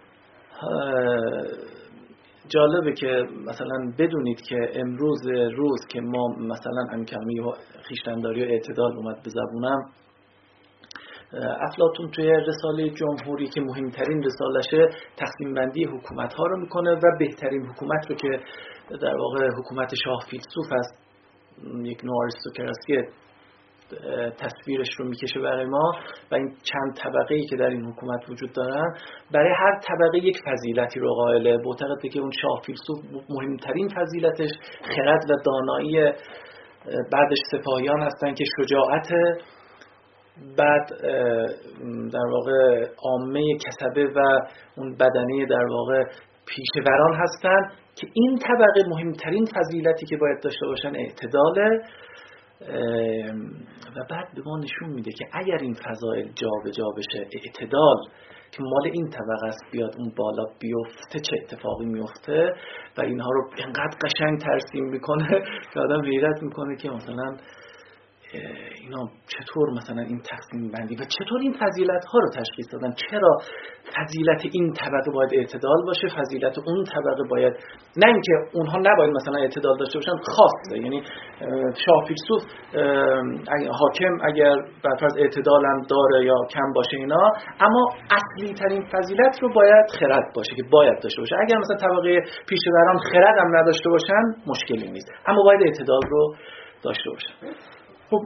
جالبه که مثلا بدونید که امروز روز که ما مثلا همین کلمه خویشتن‌داری و اعتدال اومد به زبونم، افلاطون توی رساله جمهوری که مهمترین رسالشه تقسیم بندی حکومت ها رو میکنه و بهترین حکومت رو که در واقع حکومت شاه فیلسوف است، یک نوع آریستوکراسی تصویرش رو میکشه برای ما و این چند طبقه‌ای که در این حکومت وجود دارن برای هر طبقه یک فضیلتی رو قائله. معتقده که اون شاه فیلسوف مهمترین فضیلتش خرد و دانایی، بعدش سپاهیان هستن که شجاعت، بعد در واقع عامه کسبه و اون بدنه در واقع پیشوران هستن که این طبقه مهمترین فضیلتی که باید داشته باشن اعتداله و بعد به ما نشون میده که اگر این فضایل جا به جا بشه، اعتدال که مال این طبقه است بیاد اون بالا بیفته، چه اتفاقی میفته و اینها رو انقدر قشنگ ترسیم میکنه که آدم حیرت میکنه که مثلا اینا چطور مثلا این تقسیم بندی و چطور این فضیلت ها رو تشخیص دادن. چرا فضیلت این طبقه باید اعتدال باشه، فضیلت اون طبقه باید، نه اینکه اونها نباید مثلا اعتدال داشته باشن، خاصه. یعنی شاه فیلسوف حاکم اگر بر فرض اعتدال هم داره یا کم باشه اینا، اما اصلی ترین فضیلت رو باید خرد باشه که باید داشته باشه. اگر مثلا طبقه پیشوران خرد هم نداشته باشن مشکلی نیست، اما باید اعتدال رو داشته باشن. خب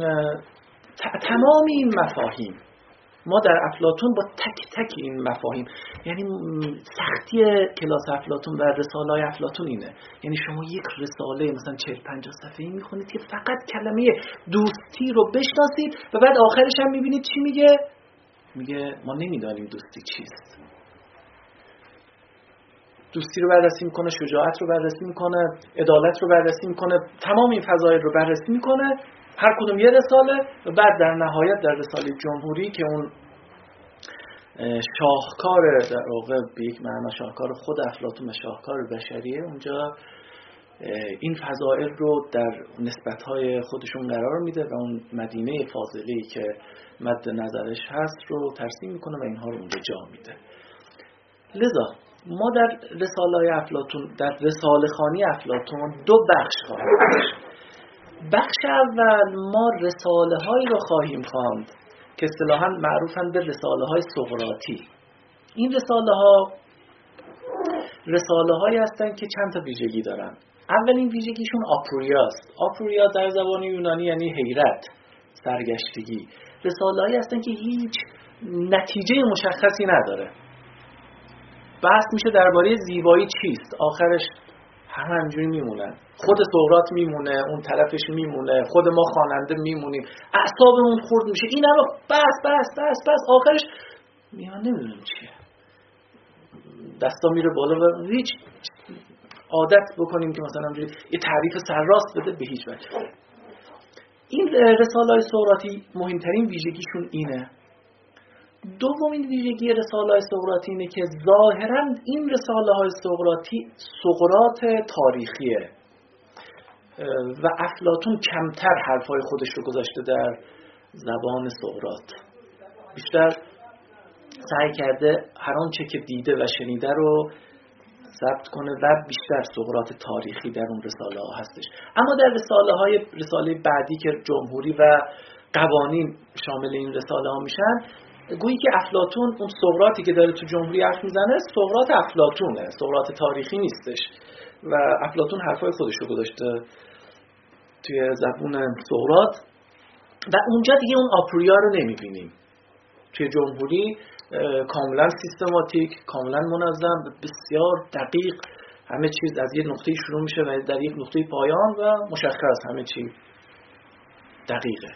تمام این مفاهیم ما در افلاطون با تک تک این مفاهیم، یعنی سختی کلاس افلاطون و رساله‌های افلاطون اینه، یعنی شما یک رساله مثلا چهل پنجاه صفحه‌ای میخونید که فقط کلمه دوستی رو بشناسید و بعد آخرش هم میبینید چی میگه؟ میگه ما نمیدانیم دوستی چیست. دوستی رو بررسی میکنه، شجاعت رو بررسی میکنه، عدالت رو بررسی میکنه، تمام این فضایل رو بررسی میکنه، هر کدوم یه رساله، و بعد در نهایت در رساله جمهوری که اون شاهکار در واقع به یک معنا شاهکار خود افلاطون و شاهکار بشریه، اونجا این فضائل رو در نسبت‌های خودشون قرار میده و اون مدینه فاضله‌ای که مد نظرش هست رو ترسیم میکنه و اینها رو اونجا جا میده. لذا ما در رساله‌های افلاطون، در رساله خوانی افلاطون دو بخش خواهیم داشت. بخش اول ما رساله هایی رو خواهیم خواند که اصطلاحاً معروفن به رساله های سقراطی. این رساله ها رساله هایی هستن که چند تا ویژگی دارن. اولین ویژگیشون آپوریا است. آپوریا در زبان یونانی یعنی حیرت، سرگشتگی. رساله هایی هستن که هیچ نتیجه مشخصی نداره. بحث میشه درباره زیبایی چیست، آخرش همه همجوری میمونن. خود سقراط میمونه، اون طرفش میمونه، خود ما خواننده میمونیم، اعصابمون خورد میشه، این هم بس بس بس بس آخرش میان نمیدونم چیه، دستا میره بالا و هیچ عادت بکنیم که مثلا همجوری یه تعریف سرراست بده به هیچ وجه. این رساله‌های سقراطی مهمترین ویژگیشون اینه. دومین ویژگی رساله‌های سقراطی اینه که ظاهراً این رساله‌های سقراطی سقراط تاریخیه و افلاطون کمتر حرفای خودش رو گذاشته در زبان سقراط، بیشتر سعی کرده هر آنچه که دیده و شنیده رو ثبت کنه و بیشتر سقراط تاریخی در اون رساله ها هستش. اما در رساله های رساله بعدی که جمهوری و قوانین شامل این رساله ها میشن، گویی که افلاطون اون سقراطی که داره تو جمهوری حرف میزنه سقراط افلاطونه، سقراط تاریخی نیستش و افلاطون حرفای خودش رو گذاشته توی زبون سقراط و اونجا دیگه اون آپوریا رو نمیبینیم. توی جمهوری کاملا سیستماتیک، کاملا منظم، بسیار دقیق، همه چیز از یه نقطه شروع میشه و در یک نقطه پایان و مشخص همه چی دقیقه.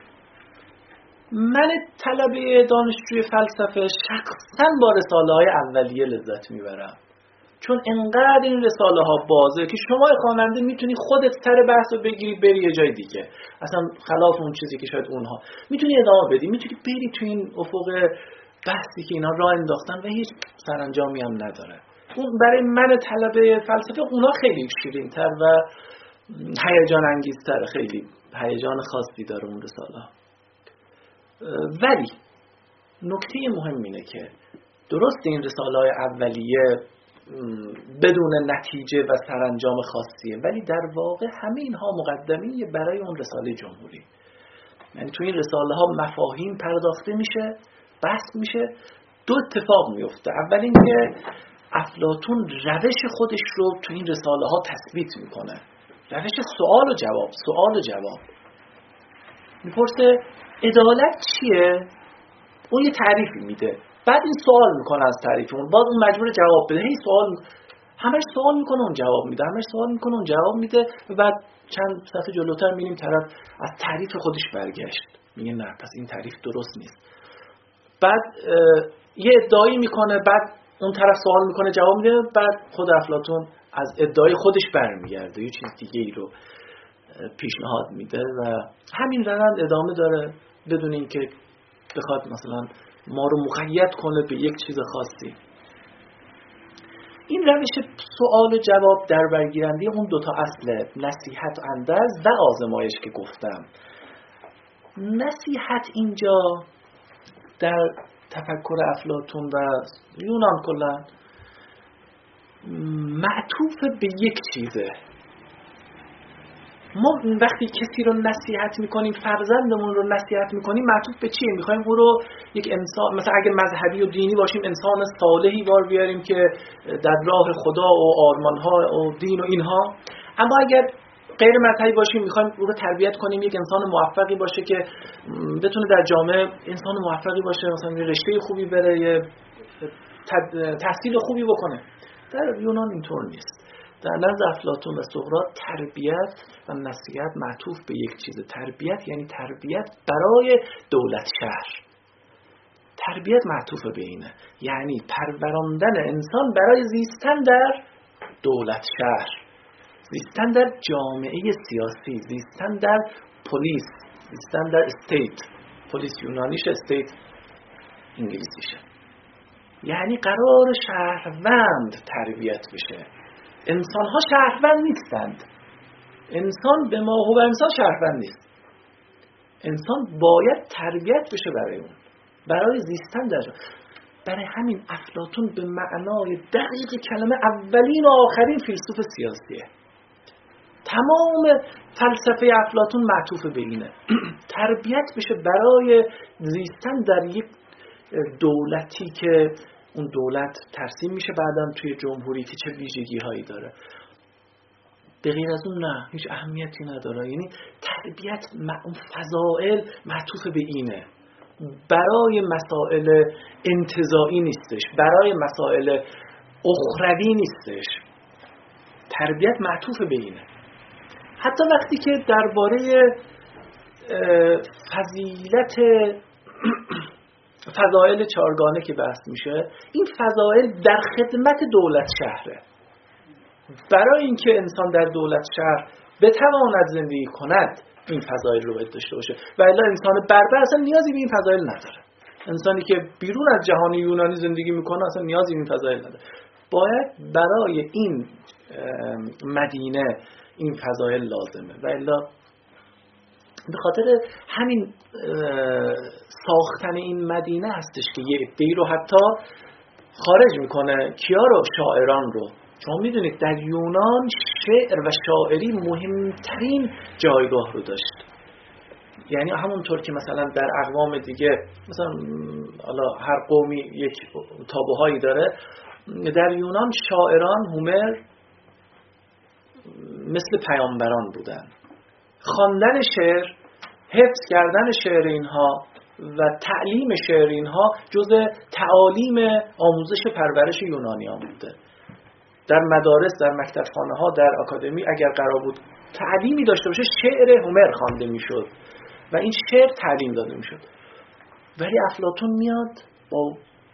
من طلبه دانشجوی فلسفه شخصا با رساله های اولیه لذت میبرم، چون انقدر این رساله ها بازه که شما خواننده میتونی خودت سر بحث رو بگیری بری یه جای دیگه، اصلا خلاف اون چیزی که شاید اونها میتونی ادامه بدی، میتونی بری تو این افق بحثی که اینا راه انداختن و هیچ سرانجامی هم نداره. اون برای من طلبه فلسفه اونا خیلی شیرین‌تر و هیجان انگیزتر، خیلی هیجان خاصی داره اون رساله ها. ولی نکته مهم اینه که درست این رساله های اولیه بدون نتیجه و سرانجام خاصیه، ولی در واقع همه اینها مقدمه برای اون رساله جمهوری. یعنی تو این رساله ها مفاهیم پرداخته میشه، بحث میشه. دو اتفاق میفته. اول اینکه افلاطون روش خودش رو تو این رساله ها تثبیت میکنه، روش سوال و جواب، سوال و جواب. میپرسه عدالت چیه؟ اون یه تعریفی میده، بعد این سوال میکنه از تعریف اون، باز اون مجبور جواب بده. هی سوال، همش سوال میکنه اون جواب میده، همش سوال میکنه اون جواب میده. و بعد چند صفحه جلوتر میبینیم طرف از تعریف خودش برگشت، میگه نه پس این تعریف درست نیست. بعد یه ادعایی میکنه، بعد اون طرف سوال میکنه جواب میده، بعد خود افلاطون از ادعای خودش برمیگرده، یه چیز دیگه ای رو پیشنهاد میده و همین روند ادامه داره بدون اینکه بخواد مثلا ما رو مقید کنه به یک چیز خاصی. این روش سوال و جواب در برگیرنده اون دوتا اصل نصیحت اندرز و آزمایش که گفتم. نصیحت اینجا در تفکر افلاطون و یونان کلا معطوف به یک چیزه. ما وقتی کسی رو نصیحت میکنیم، فرزندمون رو نصیحت میکنیم، معطوف به چیه؟ میخوایم او رو یک انسان، مثلا اگه مذهبی و دینی باشیم، انسان صالحی بار بیاریم که در راه خدا و آرمانها و دین و اینها. اما اگر غیر مذهبی باشیم، میخوایم او رو تربیت کنیم یک انسان موفقی باشه که بتونه در جامعه انسان موفقی باشه، مثلا یه رشته خوبی بره، یه تحصیل خوبی بکنه. در یونان اینطور نیست. در نزد افلاطون و سقراط تربیت و نصیحت معطوف به یک چیز. تربیت یعنی تربیت برای دولت شهر. تربیت معطوف به اینه، یعنی پروراندن انسان برای زیستن در دولت شهر، زیستن در جامعه سیاسی، زیستن در پلیس، زیستن در استیت. پلیس یونانیش، استیت انگلیسیشه. یعنی قرار شهروند تربیت بشه. انسان ها شهروند نیستند. انسان به ماهو و انسان شهروند نیست. انسان باید تربیت بشه برای اون، برای زیستن در جامعه. برای همین افلاطون به معنای دقیق کلمه اولین و آخرین فیلسوف سیاسیه. تمام فلسفه افلاطون معطوف به اینه. تربیت بشه برای زیستن در یک دولتی که اون دولت ترسیم میشه بعدم توی جمهوری که چه ویژگی هایی داره. به غیر از اون نه، هیچ اهمیتی نداره. یعنی تربیت اون فضائل معطوف به اینه، برای مسائل انتزاعی نیستش، برای مسائل اخروی نیستش. تربیت معطوف به اینه. حتی وقتی که درباره فضیلت فضائل چارگانه که بحث میشه، این فضائل در خدمت دولت شهره. برای اینکه انسان در دولت شهر بتواند زندگی کند، این فضائل رو باید داشته باشه. و الا انسان بربر اصلا نیازی به این فضائل نداره. انسانی که بیرون از جهان یونانی زندگی میکنه اصلا نیازی به این فضائل نداره. باید برای این مدینه این فضائل لازمه. و الا به خاطر همین ساختن این مدینه هستش که یه عده‌ای رو حتی خارج میکنه. کیا رو؟ شاعران رو. شما میدونید در یونان شعر و شاعری مهمترین جایگاه رو داشت. یعنی همونطور که مثلا در اقوام دیگه، مثلا حالا هر قومی یک تابوهایی داره، در یونان شاعران هومر مثل پیامبران بودن. خواندن شعر، حفظ کردن شعر اینها و تعلیم شعر اینها جزء تعالیم آموزش پرورش یونانیان بوده. در مدارس، در مکتبخانه ها، در آکادمی اگر قرار بود تعلیمی داشته باشه، شعر هومر خوانده میشد و این شعر تعلیم داده میشد. ولی افلاطون میاد با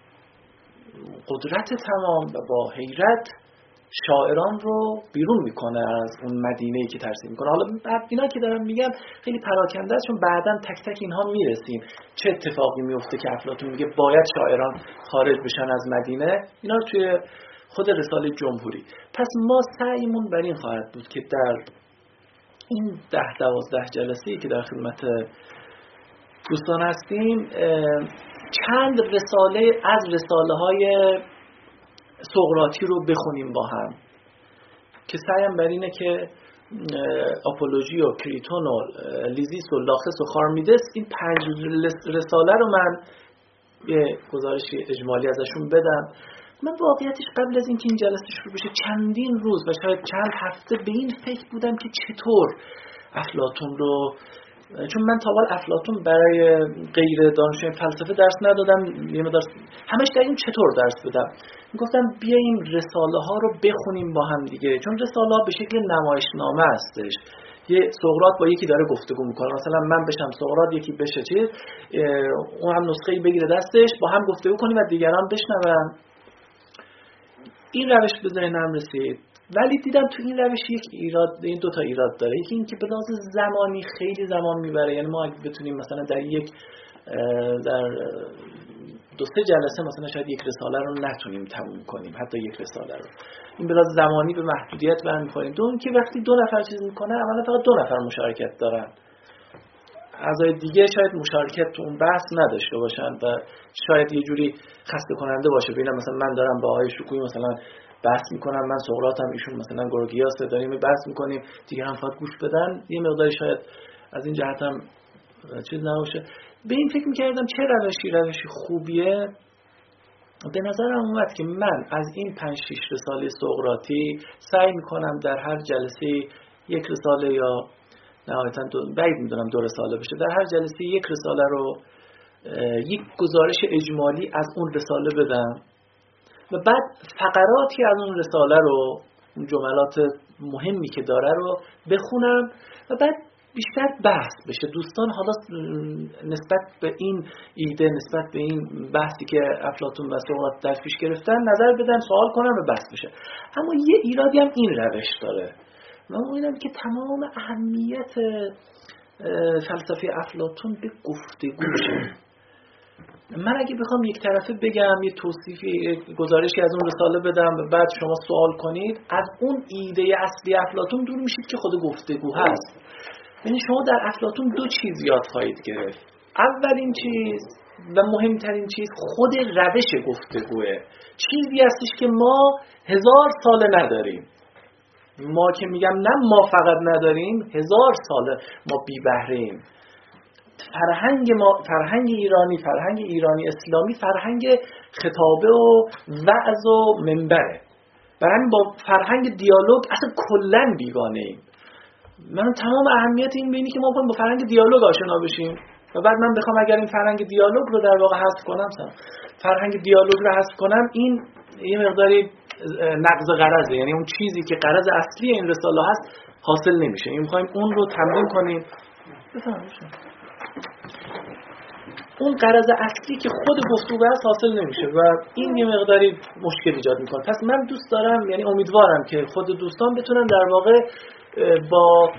قدرت تمام و با حیرت شاعران رو بیرون میکنه از اون مدینه‌ای که ترسیم میکنه. حالا اینا که دارم میگم خیلی پراکنده است، چون بعداً تک تک اینها میرسیم چه اتفاقی میفته که افلاطون میگه باید شاعران خارج بشن از مدینه. اینا رو توی خود رساله جمهوری. پس ما سعیمون بر این خواهد بود که در این ده دوازده جلسه‌ای که در خدمت دوستان هستیم چند رساله از رساله های سقراطی رو بخونیم با هم، که سعیم بر اینه که آپولوژی و کریتون و لیزیس و لاخس و خارمیدس، این پنج رساله رو من یه گزارش اجمالی ازشون بدم. من واقعیتش قبل از اینکه این جلسه شروع بشه چندین روز و شاید چند هفته به این فکر بودم که چطور افلاطون رو، چون من تا حال افلاطون برای غیر دانشجوی فلسفه درس ندادم، یه مقدار همش در این چطور درس بدم. میگفتم بیاییم رساله ها رو بخونیم با هم دیگه، چون رساله ها به شکل نمایشنامه هستش. یه سقراط با یکی داره گفتگو میکنه، مثلا من بشم سقراط، یکی بشه چیز، اون هم نسخه‌ای بگیره دستش، با هم گفتگو کنیم و دیگران بشنون. این روش به ذهنم رسید، ولی دیدم تو این روش یک ایراد، این دو تا ایراد داره. یکی این که به لحاظ زمانی خیلی زمان میبره، یعنی ما اگه بتونیم مثلا در یک در دو سه جلسه مثلا شاید یک رساله رو نتونیم تموم کنیم، حتی یک رساله رو. این به لحاظ زمانی به محدودیت برمیخوریم. دو اینکه وقتی دو نفر چیز میکنه، اولا فقط دو نفر مشارکت دارن، اعضای دیگه شاید مشارکت تو اون بحث نداشته باشن و شاید یه جوری خسته کننده باشه. ببینم مثلا من دارم با آقای شکویی مثلا بحث میکنم، من سقراطم، ایشون مثلا گورگیاس، داریم بحث میکنیم، دیگه هم فقط گوش بدن، یه مقداری شاید از این جهت هم چیز نباشه. به این فکر میکردم چه روشی روشی خوبیه. به نظرم اومد که من از این پنج شش رساله سقراطی سعی میکنم در هر جلسه یک رساله یا نهایتاً دو، بعید میدونم دو رساله بشه، در هر جلسه یک رساله رو یک گزارش اجمالی از اون رساله بدم و بعد فقراتی از اون رساله رو، اون جملات مهمی که داره رو بخونم و بعد بیشتر بحث بشه. دوستان حالا نسبت به این ایده، نسبت به این بحثی که افلاطون و سقراط در پیش گرفتن نظر بدن، سوال کنن و بحث بشه. اما یه ایرادی هم این روش داره. من می‌بینم که تمام اهمیت فلسفه افلاطون به گفتگوشه. من اگه بخوام یک طرفه بگم، یه توصیفی، گزارشی از اون رساله بدم و بعد شما سوال کنید، از اون ایده اصلی افلاطون دور میشید که خود گفتگو هست. یعنی شما در افلاطون دو چیز یاد خواهید گرفت. اولین چیز و مهمترین چیز خود روش گفتگوه. چیزی هستش که ما هزار ساله نداریم. ما که میگم نه ما فقط نداریم، هزار ساله ما بی بهره‌ایم. فرهنگ ما، فرهنگ ایرانی، فرهنگ ایرانی اسلامی فرهنگ خطابه و وعظ و منبره. برای همین با فرهنگ دیالوگ اصلا کلاً بیگانه ایم. من تمام اهمیت این بینی که ما با فرهنگ دیالوگ آشنا بشیم و بعد من بخوام اگر این فرهنگ دیالوگ رو در واقع حذف کنم، فرهنگ دیالوگ رو حذف کنم، این یه مقداری نقض غرضه. یعنی اون چیزی که غرض اصلی این رساله هست حاصل نمیشه. این می‌خوایم اون رو تمرین کنیم. بفهمید اون غرض اصلی که خود گفتگو هست حاصل نمیشه و این یه مقداری مشکل ایجاد میکنه. پس من دوست دارم، یعنی امیدوارم که خود دوستان بتونن در واقع با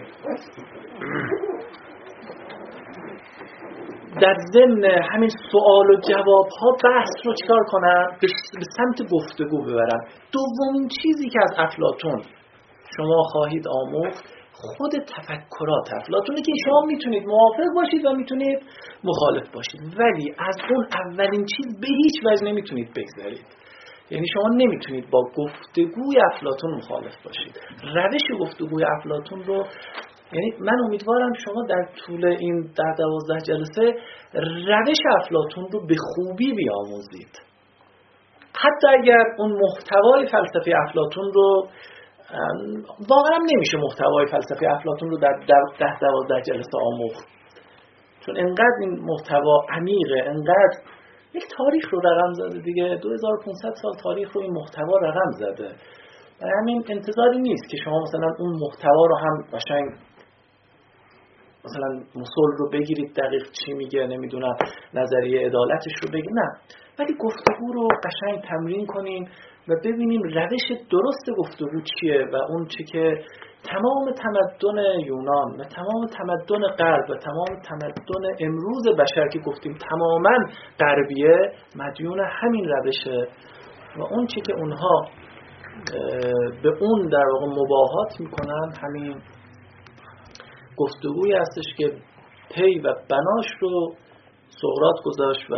در ضمن همین سوال و جواب ها بحث رو چیکار کنن؟ به سمت گفتگو ببرن. دومین چیزی که از افلاطون شما خواهید آموخت خود تفکرات افلاطونه که شما میتونید موافق باشید و میتونید مخالف باشید، ولی از اون اولین چیز به هیچ وجه نمیتونید بگذرید. یعنی شما نمیتونید با گفتگوی افلاطون مخالف باشید. روش گفتگوی افلاطون رو، یعنی من امیدوارم شما در طول این ده دوازده جلسه روش افلاطون رو به خوبی بیاموزید. حتی اگر اون محتوای فلسفه افلاطون رو، واقعا هم نمیشه محتوای فلسفه افلاطون رو در ده دوازده جلسه آموخت، چون انقدر این محتوا عمیقه، انقدر یک تاریخ رو رقم زده دیگه. دو هزار و پانصد سال تاریخ رو این محتوا رقم زده. برای همین انتظاری نیست که شما مثلا اون محتوا رو هم قشنگ مثلا مصول رو بگیرید دقیق چی میگه، نمیدونم نظریه عدالتش رو بگید، نه، ولی گفتگو رو قشنگ تمرین کنیم و ببینیم روش درست گفتگو چیه و اون چی که تمام تمدن یونان و تمام تمدن غرب و تمام تمدن امروز بشر که گفتیم تماما غربیه مدیون همین روشه و اون چی که اونها به اون در واقع مباهات میکنن همین گفتگویی هستش که پی و بناش رو سقراط گذاشت و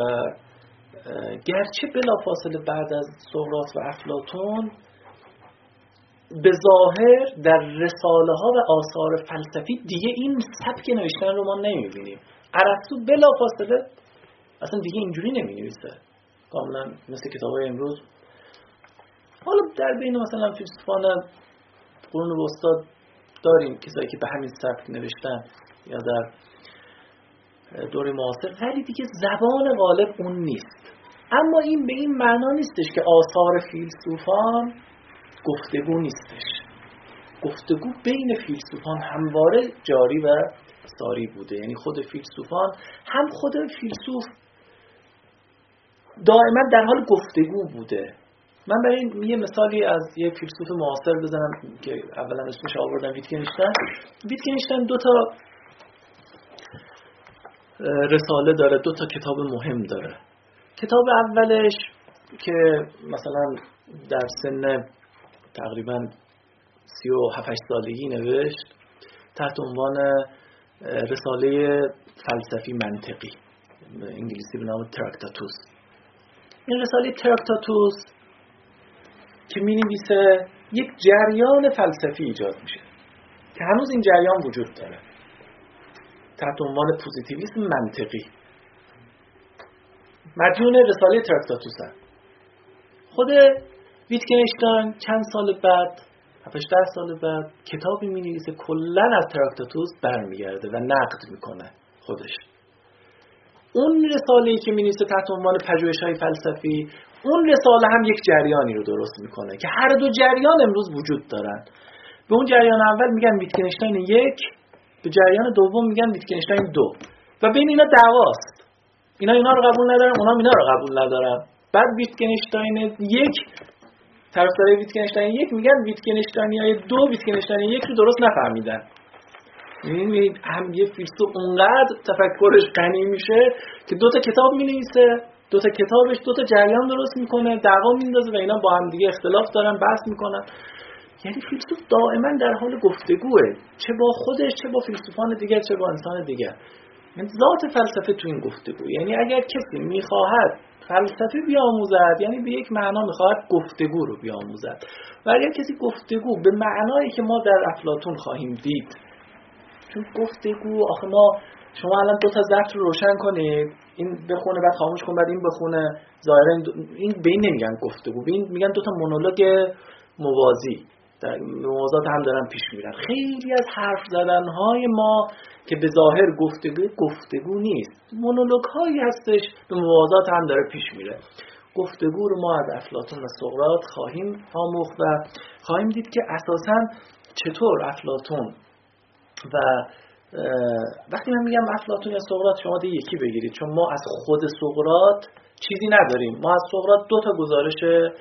گرچه بلافاصله بعد از سقراط و افلاطون به ظاهر در رساله ها و آثار فلسفی دیگه این سبک نوشتن رو ما نمیبینیم. ارسطو بلافاصله اصلا دیگه اینجوری نمینویسه، کاملا مثل کتابای امروز. حالا در بین مثلا فیلسوفان قرون وسطا داریم کسایی که به همین سبک نوشتن یا در دوره معاصر، ولی دیگه زبان غالب اون نیست. اما این به این معنا نیستش که آثار فیلسوفان گفتگو نیستش. گفتگو بین فیلسوفان همواره جاری و ساری بوده. یعنی خود فیلسوفان هم خود فیلسوف دائما در حال گفتگو بوده. من برای این یه مثالی از یه فیلسوف معاصر بزنم که اولا اسمش آوردم، ویتگنشتاین. ویتگنشتاین دو تا رساله داره، دو تا کتاب مهم داره. کتاب اولش که مثلا در سن تقریبا سی و هفت سالگی نوشت تحت عنوان رساله فلسفی منطقی، به انگلیسی به نام تراکتاتوس. این رساله تراکتاتوس که می نویسه یک جریان فلسفی ایجاد میشه که هنوز این جریان وجود داره تحت عنوان پوزیتیویسم منطقی. مدیون رساله تراکتاتوس هست. خود ویتگنشتاین چند سال بعد، هفت هشت سال بعد کتابی می نویسه کلا از تراکتاتوس برمیگرده و نقد میکنه خودش. اون رساله‌ای که می نویسه تحت عنوان پژوهش‌های فلسفی، اون رساله هم یک جریانی رو درست میکنه که هر دو جریان امروز وجود دارن. به اون جریان اول میگن ویتگنشتاین یک، به جریان دوم میگن ویتگنشتاین دو، و بین اینا دعواست. اینا اینا رو قبول ندارن، اونا اینا رو قبول ندارن. بعد ویتگنشتاین یک، طرفدارای ویتگنشتاین یک میگن ویتگنشتاینیای دو ویتگنشتاین یک رو درست نفهمیدن. یعنی هم یه فیلسوف اونقدر تفکرش غنی میشه که دو تا کتاب مینویسه، دو تا کتابش دو تا جریان درست میکنه، دعوا میندازه و اینا با هم دیگه اختلاف دارن، بحث میکنن. یعنی فیلسوف دائما در حال گفتگوه، چه با خودش، چه با فیلسوفان دیگر، چه با انسان دیگر. یعنی ذات فلسفه تو این گفتگو. یعنی اگر کسی میخواهد فلسفه بیاموزد، یعنی به یک معنا میخواهد گفتگو رو بیاموزد. و اگر کسی گفتگو به معنایی که ما در افلاطون خواهیم دید، چون گفتگو آخه ما، شما الان دو تا ضبط رو روشن کنید، این بخونه بعد خاموش کن بعد این بخونه، ظاهرا این به این نمیگن گفتگو، به این میگن دو تا مونولوگ موازی، در موازات هم دارن پیش میرن. خیلی از حرف زدنهای ما که به ظاهر گفتگو گفتگو نیست، مونولوگ هایی هستش به موازات هم داره پیش میره. گفتگو رو ما از افلاطون و سقراط خواهیم آموخت و خواهیم دید که اساساً چطور افلاطون و وقتی من میگم افلاطون یا سقراط شما دیگه یکی بگیرید، چون ما از خود سقراط چیزی نداریم. ما از سقراط دو تا گزارش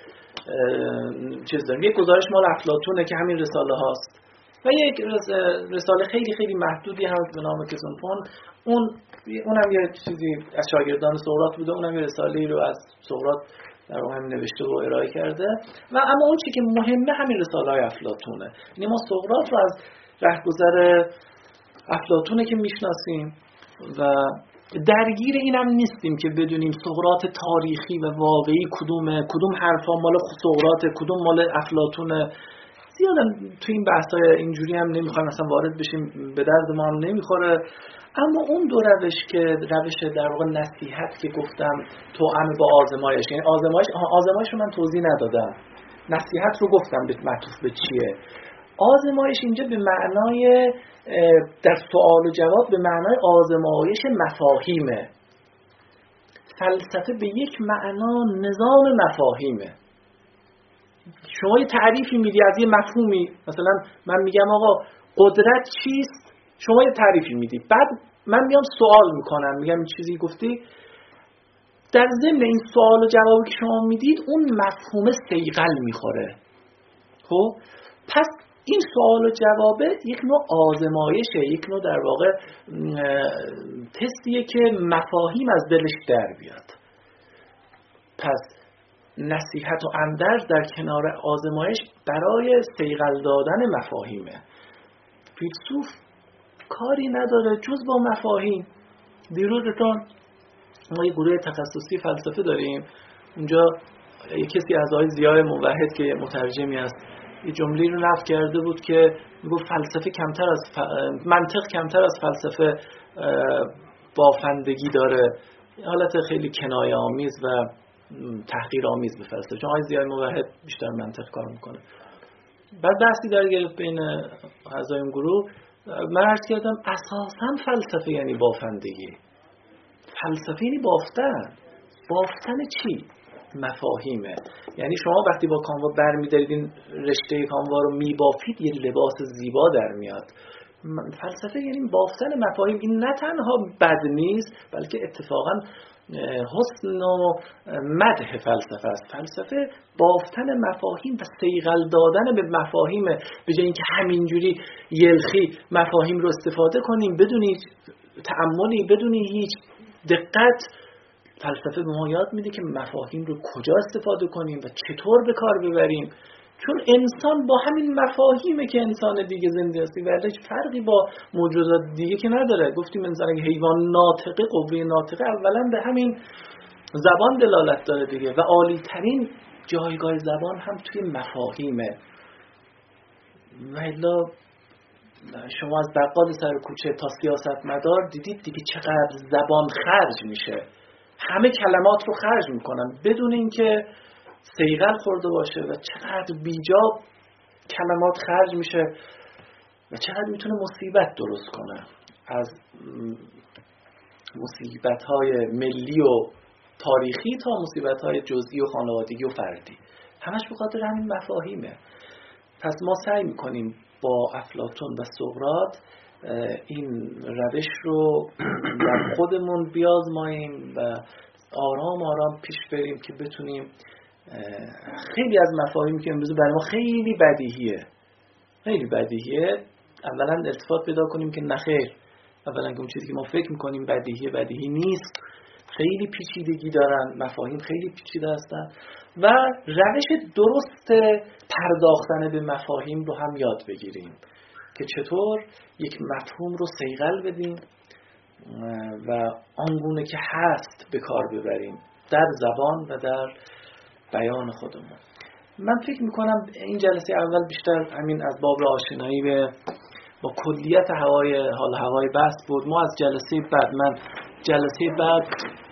چیز داریم. یک گزارش مال افلاطونه که همین رساله هاست و یک رساله خیلی خیلی محدودی هست به نام کسونپون. اون اونم یه چیزی از شاگردان سقراط بوده، اونم یه رساله‌ای رو از سقراط در واقع همین نوشته و ارائه کرده. و اما اون چیزی که مهمه همین رساله‌های افلاطونه. یعنی ما سقراط رو از رهگذر افلاطونه که میشناسیم و درگیر اینم نیستیم که بدونیم سقراط تاریخی و واقعی کدومه، کدوم حرفا مال سقراط، کدوم مال افلاطونه. زیادا تو این بحث‌های اینجوری هم نمیخوایم مثلا وارد بشیم، به درد ما هم نمیخوره. اما اون دو روش که روش در واقع نصیحت که گفتم توأم با آزمایش، یعنی آزمایش آزمایش رو من توضیح ندادم، نصیحت رو گفتم به معطوف به چیه. آزمایش اینجا به معنای در سوال و جواب به معنای آزمایش مفاهیمه. فلسفه به یک معنا نظام مفاهیمه. شما یه تعریفی میدی از یه مفهومی، مثلا من میگم آقا قدرت چیست، شما یه تعریفی میدی، بعد من میام سوال میکنم، میگم این چیزی گفتی، در ضمن این سوال و جوابی که شما میدید اون مفهوم صیقل میخوره. خب پس این سوال و جوابه یک نوع آزمایشه، یک نوع در واقع تستیه که مفاهیم از دلش در بیاد. پس نصیحت و اندرز در کنار آزمایش برای صیقل دادن مفاهیمه. فیلسوف کاری نداره جز با مفاهیم. دیروزتون ما یه گروه تخصصی فلسفه داریم، اونجا یه کسی از آقای ضیاء موحد که مترجمی است یه جمله رو نقل کرده بود که میگفت فلسفه کمتر از ف... منطق کمتر از فلسفه بافندگی داره. حالت خیلی کنایه آمیز و تحقیر آمیز به فلسفه، چون آقای ضیای موحد بیشتر منطق کار میکنه. بعد بحثی در گرفت بین اعضای اون گروه. من عرض کردم اساساً فلسفه یعنی بافندگی. فلسفه یعنی بافتن. بافتن چی؟ مفاهیمه. یعنی شما وقتی با کانوا برمی‌دارید این رشته کانوا رو میبافید یه لباس زیبا در میاد. فلسفه یعنی بافتن مفاهیم. این نه تنها بد نیست بلکه اتفاقاً حسن و مدح فلسفه است. فلسفه بافتن مفاهیم و صیقل دادن به مفاهیم، به جای اینکه همینجوری یلخی مفاهیم رو استفاده کنیم بدون هیچ تأملی، بدون هیچ دقت. فلسفه به ما یاد میده که مفاهیم رو کجا استفاده کنیم و چطور به کار ببریم، چون انسان با همین مفاهیمه که انسان دیگه زنده است، ولی هیچ فرقی با موجودات دیگه که نداره. گفتیم انسان اگه حیوان ناطقه، قوه ناطقه اولا به همین زبان دلالت داره دیگه، و عالی ترین جایگاه زبان هم توی مفاهیمه. و الا شما از بقال سر کوچه تا سیاستمدار دیدید دیگه چقدر زبان خرج میشه. همه کلمات رو خرج میکنن بدون اینکه صیقل خورده باشه، و چقدر بیجا کلمات خرج میشه و چقدر میتونه مصیبت درست کنه، از مصیبت‌های ملی و تاریخی تا مصیبت‌های جزئی و خانوادگی و فردی. همش به خاطر همین مفاهیمه. پس ما سعی میکنیم با افلاطون و سقراط این روش رو در خودمون بیازماییم و آرام آرام پیش بریم که بتونیم خیلی از مفاهیمی که امروز برای ما خیلی بدیهیه خیلی بدیهیه اولا ارتباط پیدا کنیم که نخیر، اولا که اون چیزی که ما فکر میکنیم بدیهیه بدیهی نیست، خیلی پیچیدگی دارن، مفاهیم خیلی پیچیده هستن، و روش درست پرداختن به مفاهیم رو هم یاد بگیریم که چطور یک مفهوم رو صیقل بدیم و آنگونه که هست به کار ببریم در زبان و در بیان خودمون. من فکر میکنم این جلسه اول بیشتر همین از باب آشنایی به با کلیت هوای حال هوای بحث بود. ما از جلسه بعد من جلسه بعد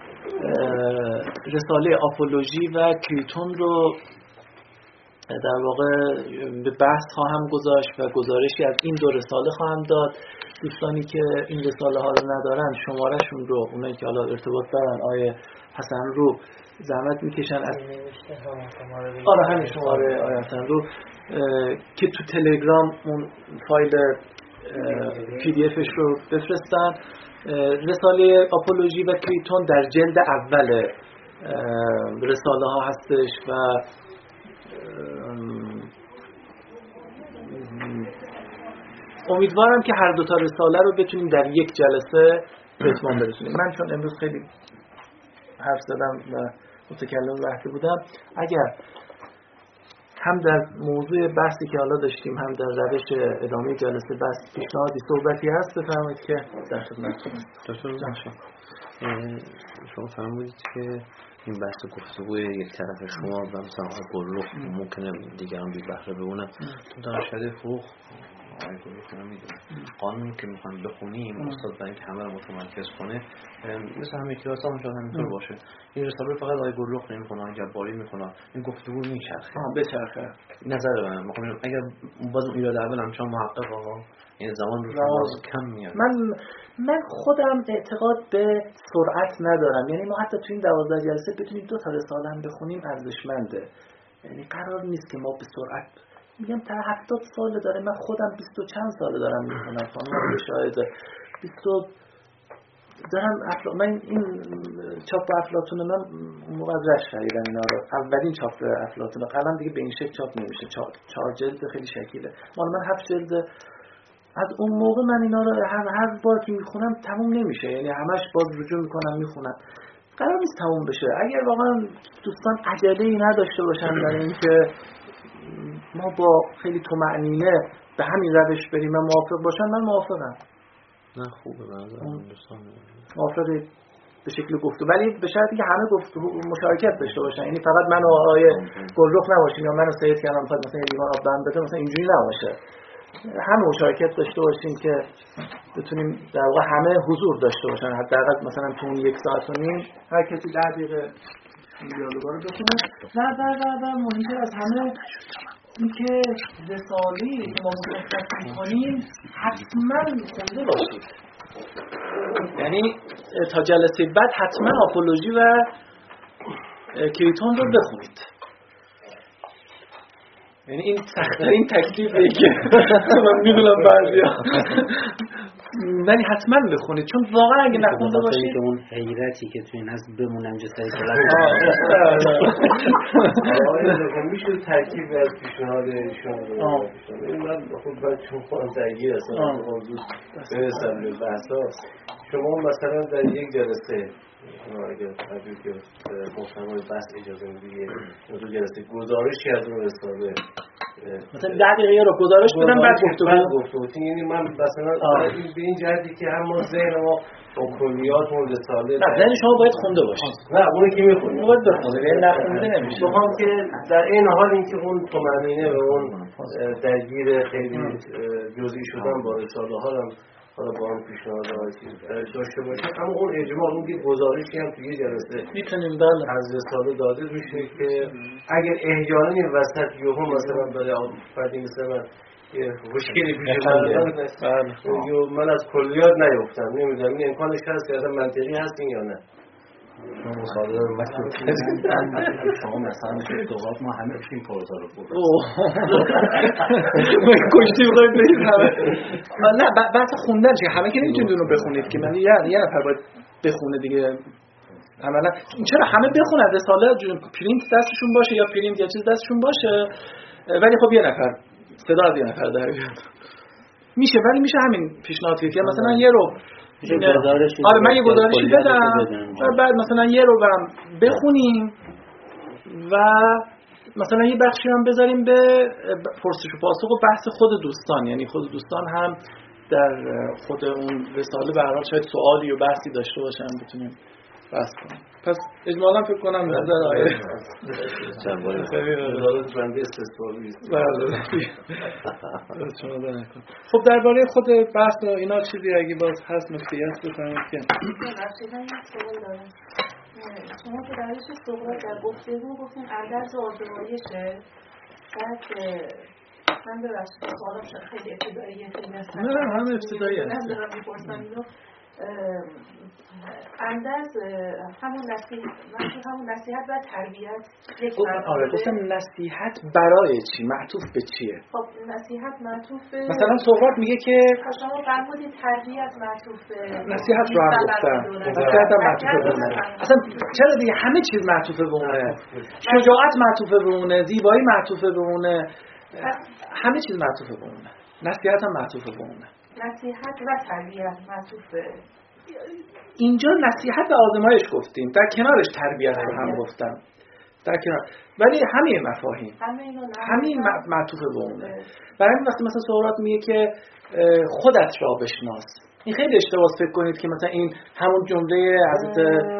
رساله آپولوژی و کریتون رو در واقع به بحث خواهم گذاشت و گزارشی از این دو رساله خواهم داد. دوستانی که این رساله ها رو ندارن شمارهشون رو، اونایی که حالا ارتباط دارن آیه حسن رو زحمت میکشن از آره همین شماره آیه حسن رو که تو تلگرام اون فایل پی دی افش رو بفرستن. رساله آپولوژی و کریتون در جلد اول رساله ها هستش و امیدوارم که هر دو تا رساله رو بتونیم در یک جلسه به اتمام برسونیم. من چون امروز خیلی حرف زدم و متکلم وحده بودم، اگر هم در موضوع بحثی که حالا داشتیم هم در روش ادامه جلسه بحث پیشنهادی صحبتی هست بفرمایید که در خدمتتونم. دکتر جان شما فرمودید که این بحث گفتگوی یک طرف شما و مثلا گروه ممکنه دیگران بی بهره ببونن. تو دانشکده حقوق آقای گروه نمیدونه قانون که میخوان بخونیم استاد برای اینکه همه رو متمرکز کنه مثل همه کلاس ها شاید همینطور باشه. این رساله فقط آقای گروه نمیخونه، آقای جباری میخونه، این گفتگو میچرخه بچرخه. نظر من میخوام اگر باز اون ایراد اول همچنان محقق آقا این زمان رو باز کم میاد. من من خودم اعتقاد به سرعت ندارم، یعنی ما حتی تو این دوازده جلسه بتونیم دو تا رساله هم بخونیم ارزشمنده. یعنی قرار نیست که ما به سرعت، میگم تا هفتاد سال داره، من خودم بیست و چند سال دارم میخونم، خانم شاهده بیست دارم افلا... من این چاپ افلاطون من موقع از رشت خریدم اینا رو، اولین چاپ افلاطون قلم دیگه به این شکل چاپ نمیشه، چهار چهار جلد خیلی شکیله، مال من هفت جلد. از اون موقع من اینا رو هر هر بار که میخونم تموم نمیشه، یعنی همش باز رجوع میکنم میخونم، قرار نیست تموم بشه. اگر واقعا دوستان عجله‌ای نداشته باشن برای اینکه ما با خیلی طمأنینه به همین روش بریم و موافق باشن، من موافقم. نه خوبه بنظرم دوستان موافقی. به شکل گفتگو، ولی به شرطی که همه گفتگو مشارکت داشته باشن. یعنی فقط من و آقای گلرخ نباشیم یا من و سید کلام فقط مثلا لیوان آب بند بده، مثلا اینجوری نباشه. همه مشارکت داشته باشیم که بتونیم در واقع همه حضور داشته باشن. حداقل مثلا تو اون یک ساعت و نیم هر کسی ده دقیقه این دیالوگا رو بخونه. و و و و مهمتر از همه اینکه رساله‌ای که ما مطرح می‌کنیم حتما خونده باشید. یعنی تا جلسه بعد حتما آپولوژی و کریتون رو بخونید. یعنی این سخت‌ترین تکلیفیه که من میدونم بعضیا، ولی حتما بخونید چون واقعا اگه نخونده باشید که اون حیرتی که تو این هست بمونم جسد کلاس. آره میشه ترکیب از پیشنهاد ایشون رو. من خود باید چون خودم درگیر هستم موضوع برسم به بحثا. شما مثلا در یک جلسه اگر تبدیل که محتوای بحث اجازه میدید دو جلسه گزارشی از اون رساله مثلا ده دقیقه رو گزارش بدم بعد گفتگو. یعنی من مثلا به این جهتی که هم ما ذهن ما با کلیات اون رساله نه ذهن شما باید خونده باشید. نه اونی که میخونید باید بخونید، یعنی نخونده نمیشه. میخوام که در این حال اینکه اون طمأنینه و اون درگیر خیلی جزئی شدن با رساله ها هم حالا با هم پیشنهاد داشته باشیم، اما اون اجماع اون که گزارشی هم توی جلسه میتونیم بله از رساله داده میشه که اگر احیانا این وسط یهو مثلا برای فردی مثل من یه مشکلی پیش اومد یا من از کلیات نیفتم، نمیدونم این امکانش هست که اصلا منطقی هست یا نه. مصادره رو مکتوب کردیم شما مثلا مثل دوغات ما همه بشیم پروزا رو بود کشتی بخواهید بگید همه نه بحث خوندن چیه همه که نمیتونید اون رو بخونید که من یه نفر باید بخونه دیگه عملا. چرا همه بخونن رساله پرینت دستشون باشه یا پرینت یا چیز دستشون باشه، ولی خب یه نفر صدا از یه نفر در بیاد میشه، ولی میشه همین پیشنهاد که مثلا یه رو آره من یه گزارشی بدم و بعد مثلا یه رو هم بخونیم و مثلا یه بخشی هم بذاریم به پرسش و پاسخ و بحث خود دوستان، یعنی خود دوستان هم در خود اون رساله به هر حال شاید سوالی و بحثی داشته باشن بتونیم بحث کنیم. پس اجمالا فکر کنم نظر آیه چند باری خیلی بنده استثبالی است. بله خب درباره خود بحث و اینا چیزی اگه باز هست نکته‌ای هست بفرمایید. که بخشیدن یک سوال دارم. شما که درش سقراط در گفتگو گفتین اندرز آزمایشه، بعد من ببخشید سوالم خیلی ابتداییه خیلی هست نه همه ابتدایی هست. من دارم میپرسم اینو اندرز همون نصیحت همون نصیحت و تربیت یک آره گفتم نصیحت برای چی؟ معطوف به چیه؟ خب نصیحت معطوف به مثلا سقراط میگه که شما فرمودید تربیت معطوف به نصیحت رو هم گفتم نصیحت هم معطوف به اونه. اصلا چرا دیگه همه چیز معطوف به اونه، شجاعت معطوف به اونه، زیبایی معطوف به اونه، همه چیز معطوف به اونه، نصیحت هم معطوف به اونه. نصیحت و تربیت معطوف به اینجا نصیحت و آزمایش گفتیم، در کنارش تربیت رو هم گفتم در کنار، ولی همه مفاهیم همین معطوف به اونه. برای همین وقتی مثلا سقراط میگه که خودت را بشناس، این خیلی اشتباه فکر کنید که مثلا این همون جمله حضرت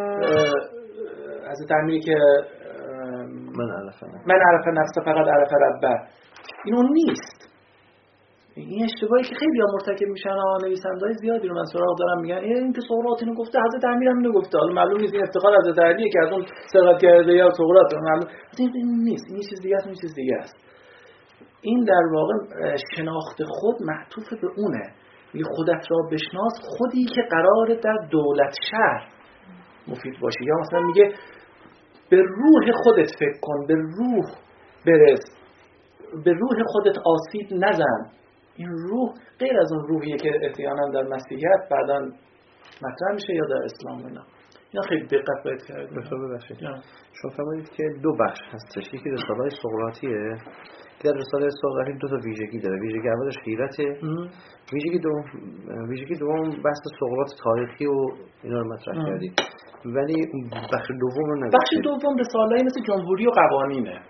حضرت امیری که من عرف من عرف نفس فقط عرف ربه، این اون نیست. این اشتباهی که خیلی ها مرتکب میشن ها، نویسنده‌های زیادی رو من سراغ دارم میگن این که سقراط اینو گفته حضرت امیر هم اینو گفته، حالا معلوم نیست این افتخار حضرت علیه که از اون سرقت کرده یا سقراط، معلوم این نیست، این چیز دیگه است، این چیز دیگه است. این در واقع شناخت خود معطوف به اونه، میگه خودت را بشناس، خودی که قراره در دولت شهر مفید باشی، یا مثلا میگه به روح خودت فکر کن، به روح برس، به روح خودت آسیب نزن. این روح غیر از اون روحیه که احیانا در مسیحیت بعداً مطرح میشه یا در اسلام اینا. اینا خیلی دقت باید کرد. ببخشید شما فرمودید که دو بخش هستش، یکی رساله سقراطیه که در رساله سقراطی دو تا ویژگی داره. ویژگی اولش غیرته، ویژگی دوم ویژگی دوم بحث سقراط تاریخی و اینا رو مطرح کردید، ولی بخش دوم رو نگفتید. بخش دوم رساله‌ای مثل جمهوری و قوانینه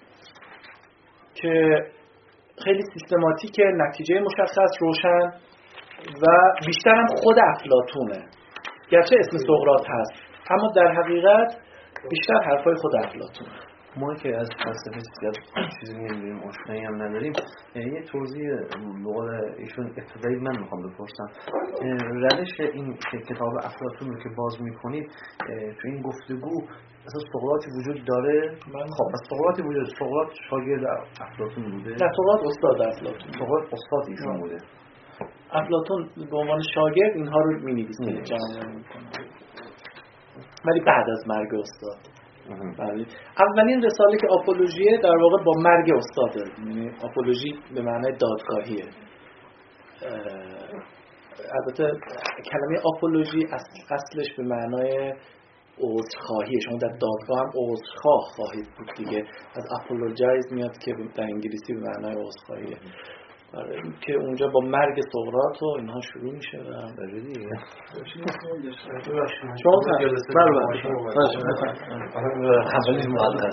که خیلی سیستماتیکه، نتیجه مشخص روشن و بیشتر هم خود افلاطونه. گرچه اسم سقراط هست اما در حقیقت بیشتر حرفای خود افلاطونه. ما که از فلسفه زیاد چیزی نمی‌دونیم، آشنایی هم نداریم، یه توضیح لغت ایشون ابتدایی من میخوام بپرسم. روش این کتاب افلاطون رو که باز میکنید تو این گفتگو اصلا سقراطی وجود داره؟ خب از سقراطی وجود سقراط شاگرد افلاطون بوده؟ نه، سقراط استاد افلاطون. سقراط استاد ایشون بوده. افلاطون به عنوان شاگرد اینها رو می‌نویسه، جمع می‌کنه. ولی بعد از مرگ استاد. بله. اولین رساله که آپولوژیه در واقع با مرگ استاده، یعنی آپولوژی به معنای دادگاهیه. البته کلمه آپولوژی اصل اصلش به معنای عذرخواهیه. شما در دادگاه هم عذرخواه خواهید بود دیگه، از apologize میاد که در انگلیسی به معنای عذرخواهیه. برای که اونجا با مرگ سقراط و اینها شروع میشه و بله دیگه. شما جلسه بله بله خبری مؤلف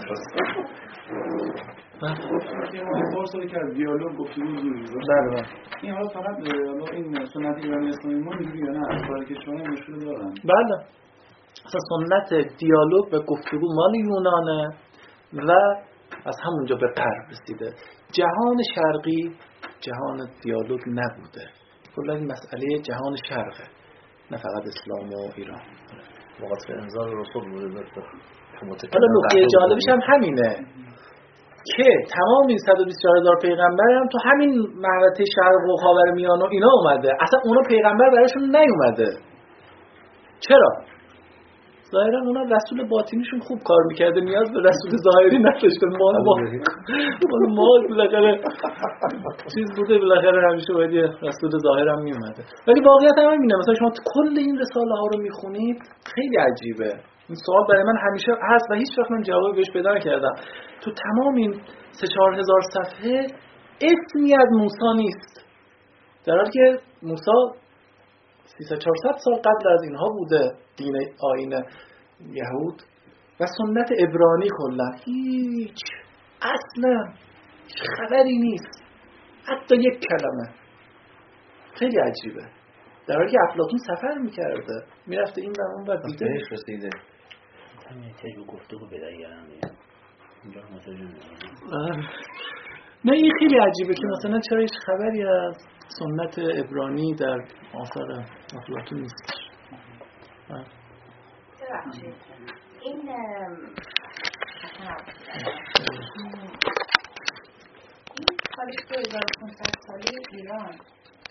من پرسیدم که دیالوگ گفتگو زوری داشت. بله. این حالا فقط حالا این سنت ایرانی اسلامی ما اینجوری یا نه؟ کاری که شما مشکل دارن. بله. اصلا سنت دیالوگ و گفتگو مال یونانه و از همونجا به غرب رسیده. جهان شرقی جهان دیالوگ نبوده. کلا این مسئله جهان شرقه، نه فقط اسلام و ایران. وقت انزال رسول بوده دکتر. حالا نکته جالبش هم همینه که تمام این صد و بیست و چهار هزار پیغمبر هم تو همین مهرته شرق و خاورمیانه و اینا اومده. اصلا اونا پیغمبر براشون نیومده. چرا؟ ظاهرا اونا رسول باطنیشون خوب کار میکرده، نیاز به رسول ظاهری نداشته. ما ما ما بالاخره چیز بوده، بالاخره همیشه باید رسول ظاهر هم میومده. ولی واقعیت هم اینه، مثلا شما کل این رساله ها رو میخونید خیلی عجیبه. این سوال برای من همیشه هست و هیچ وقت من جواب بهش پیدا نکردم. تو تمام این سه چهار هزار صفحه اسمی از موسی نیست، در حالی که موسی سیصد چهارصد سال قبل از اینها بوده. دین آیین یهود و سنت عبرانی کلا هیچ اصلا خبری نیست، حتی یک کلمه. خیلی عجیبه. در حالی که افلاطون سفر میکرده، میرفته این و اون و دیده بهش رسیده. همین تجربه گفتگو پیدا کردن اینجا متوجه نه این خیلی عجیبه که مثلا چرا هیچ خبری از سنت عبرانی در آثار افلاطون نیست. ببخشید این این تاریخ دو هزار و پانصد ساله ایران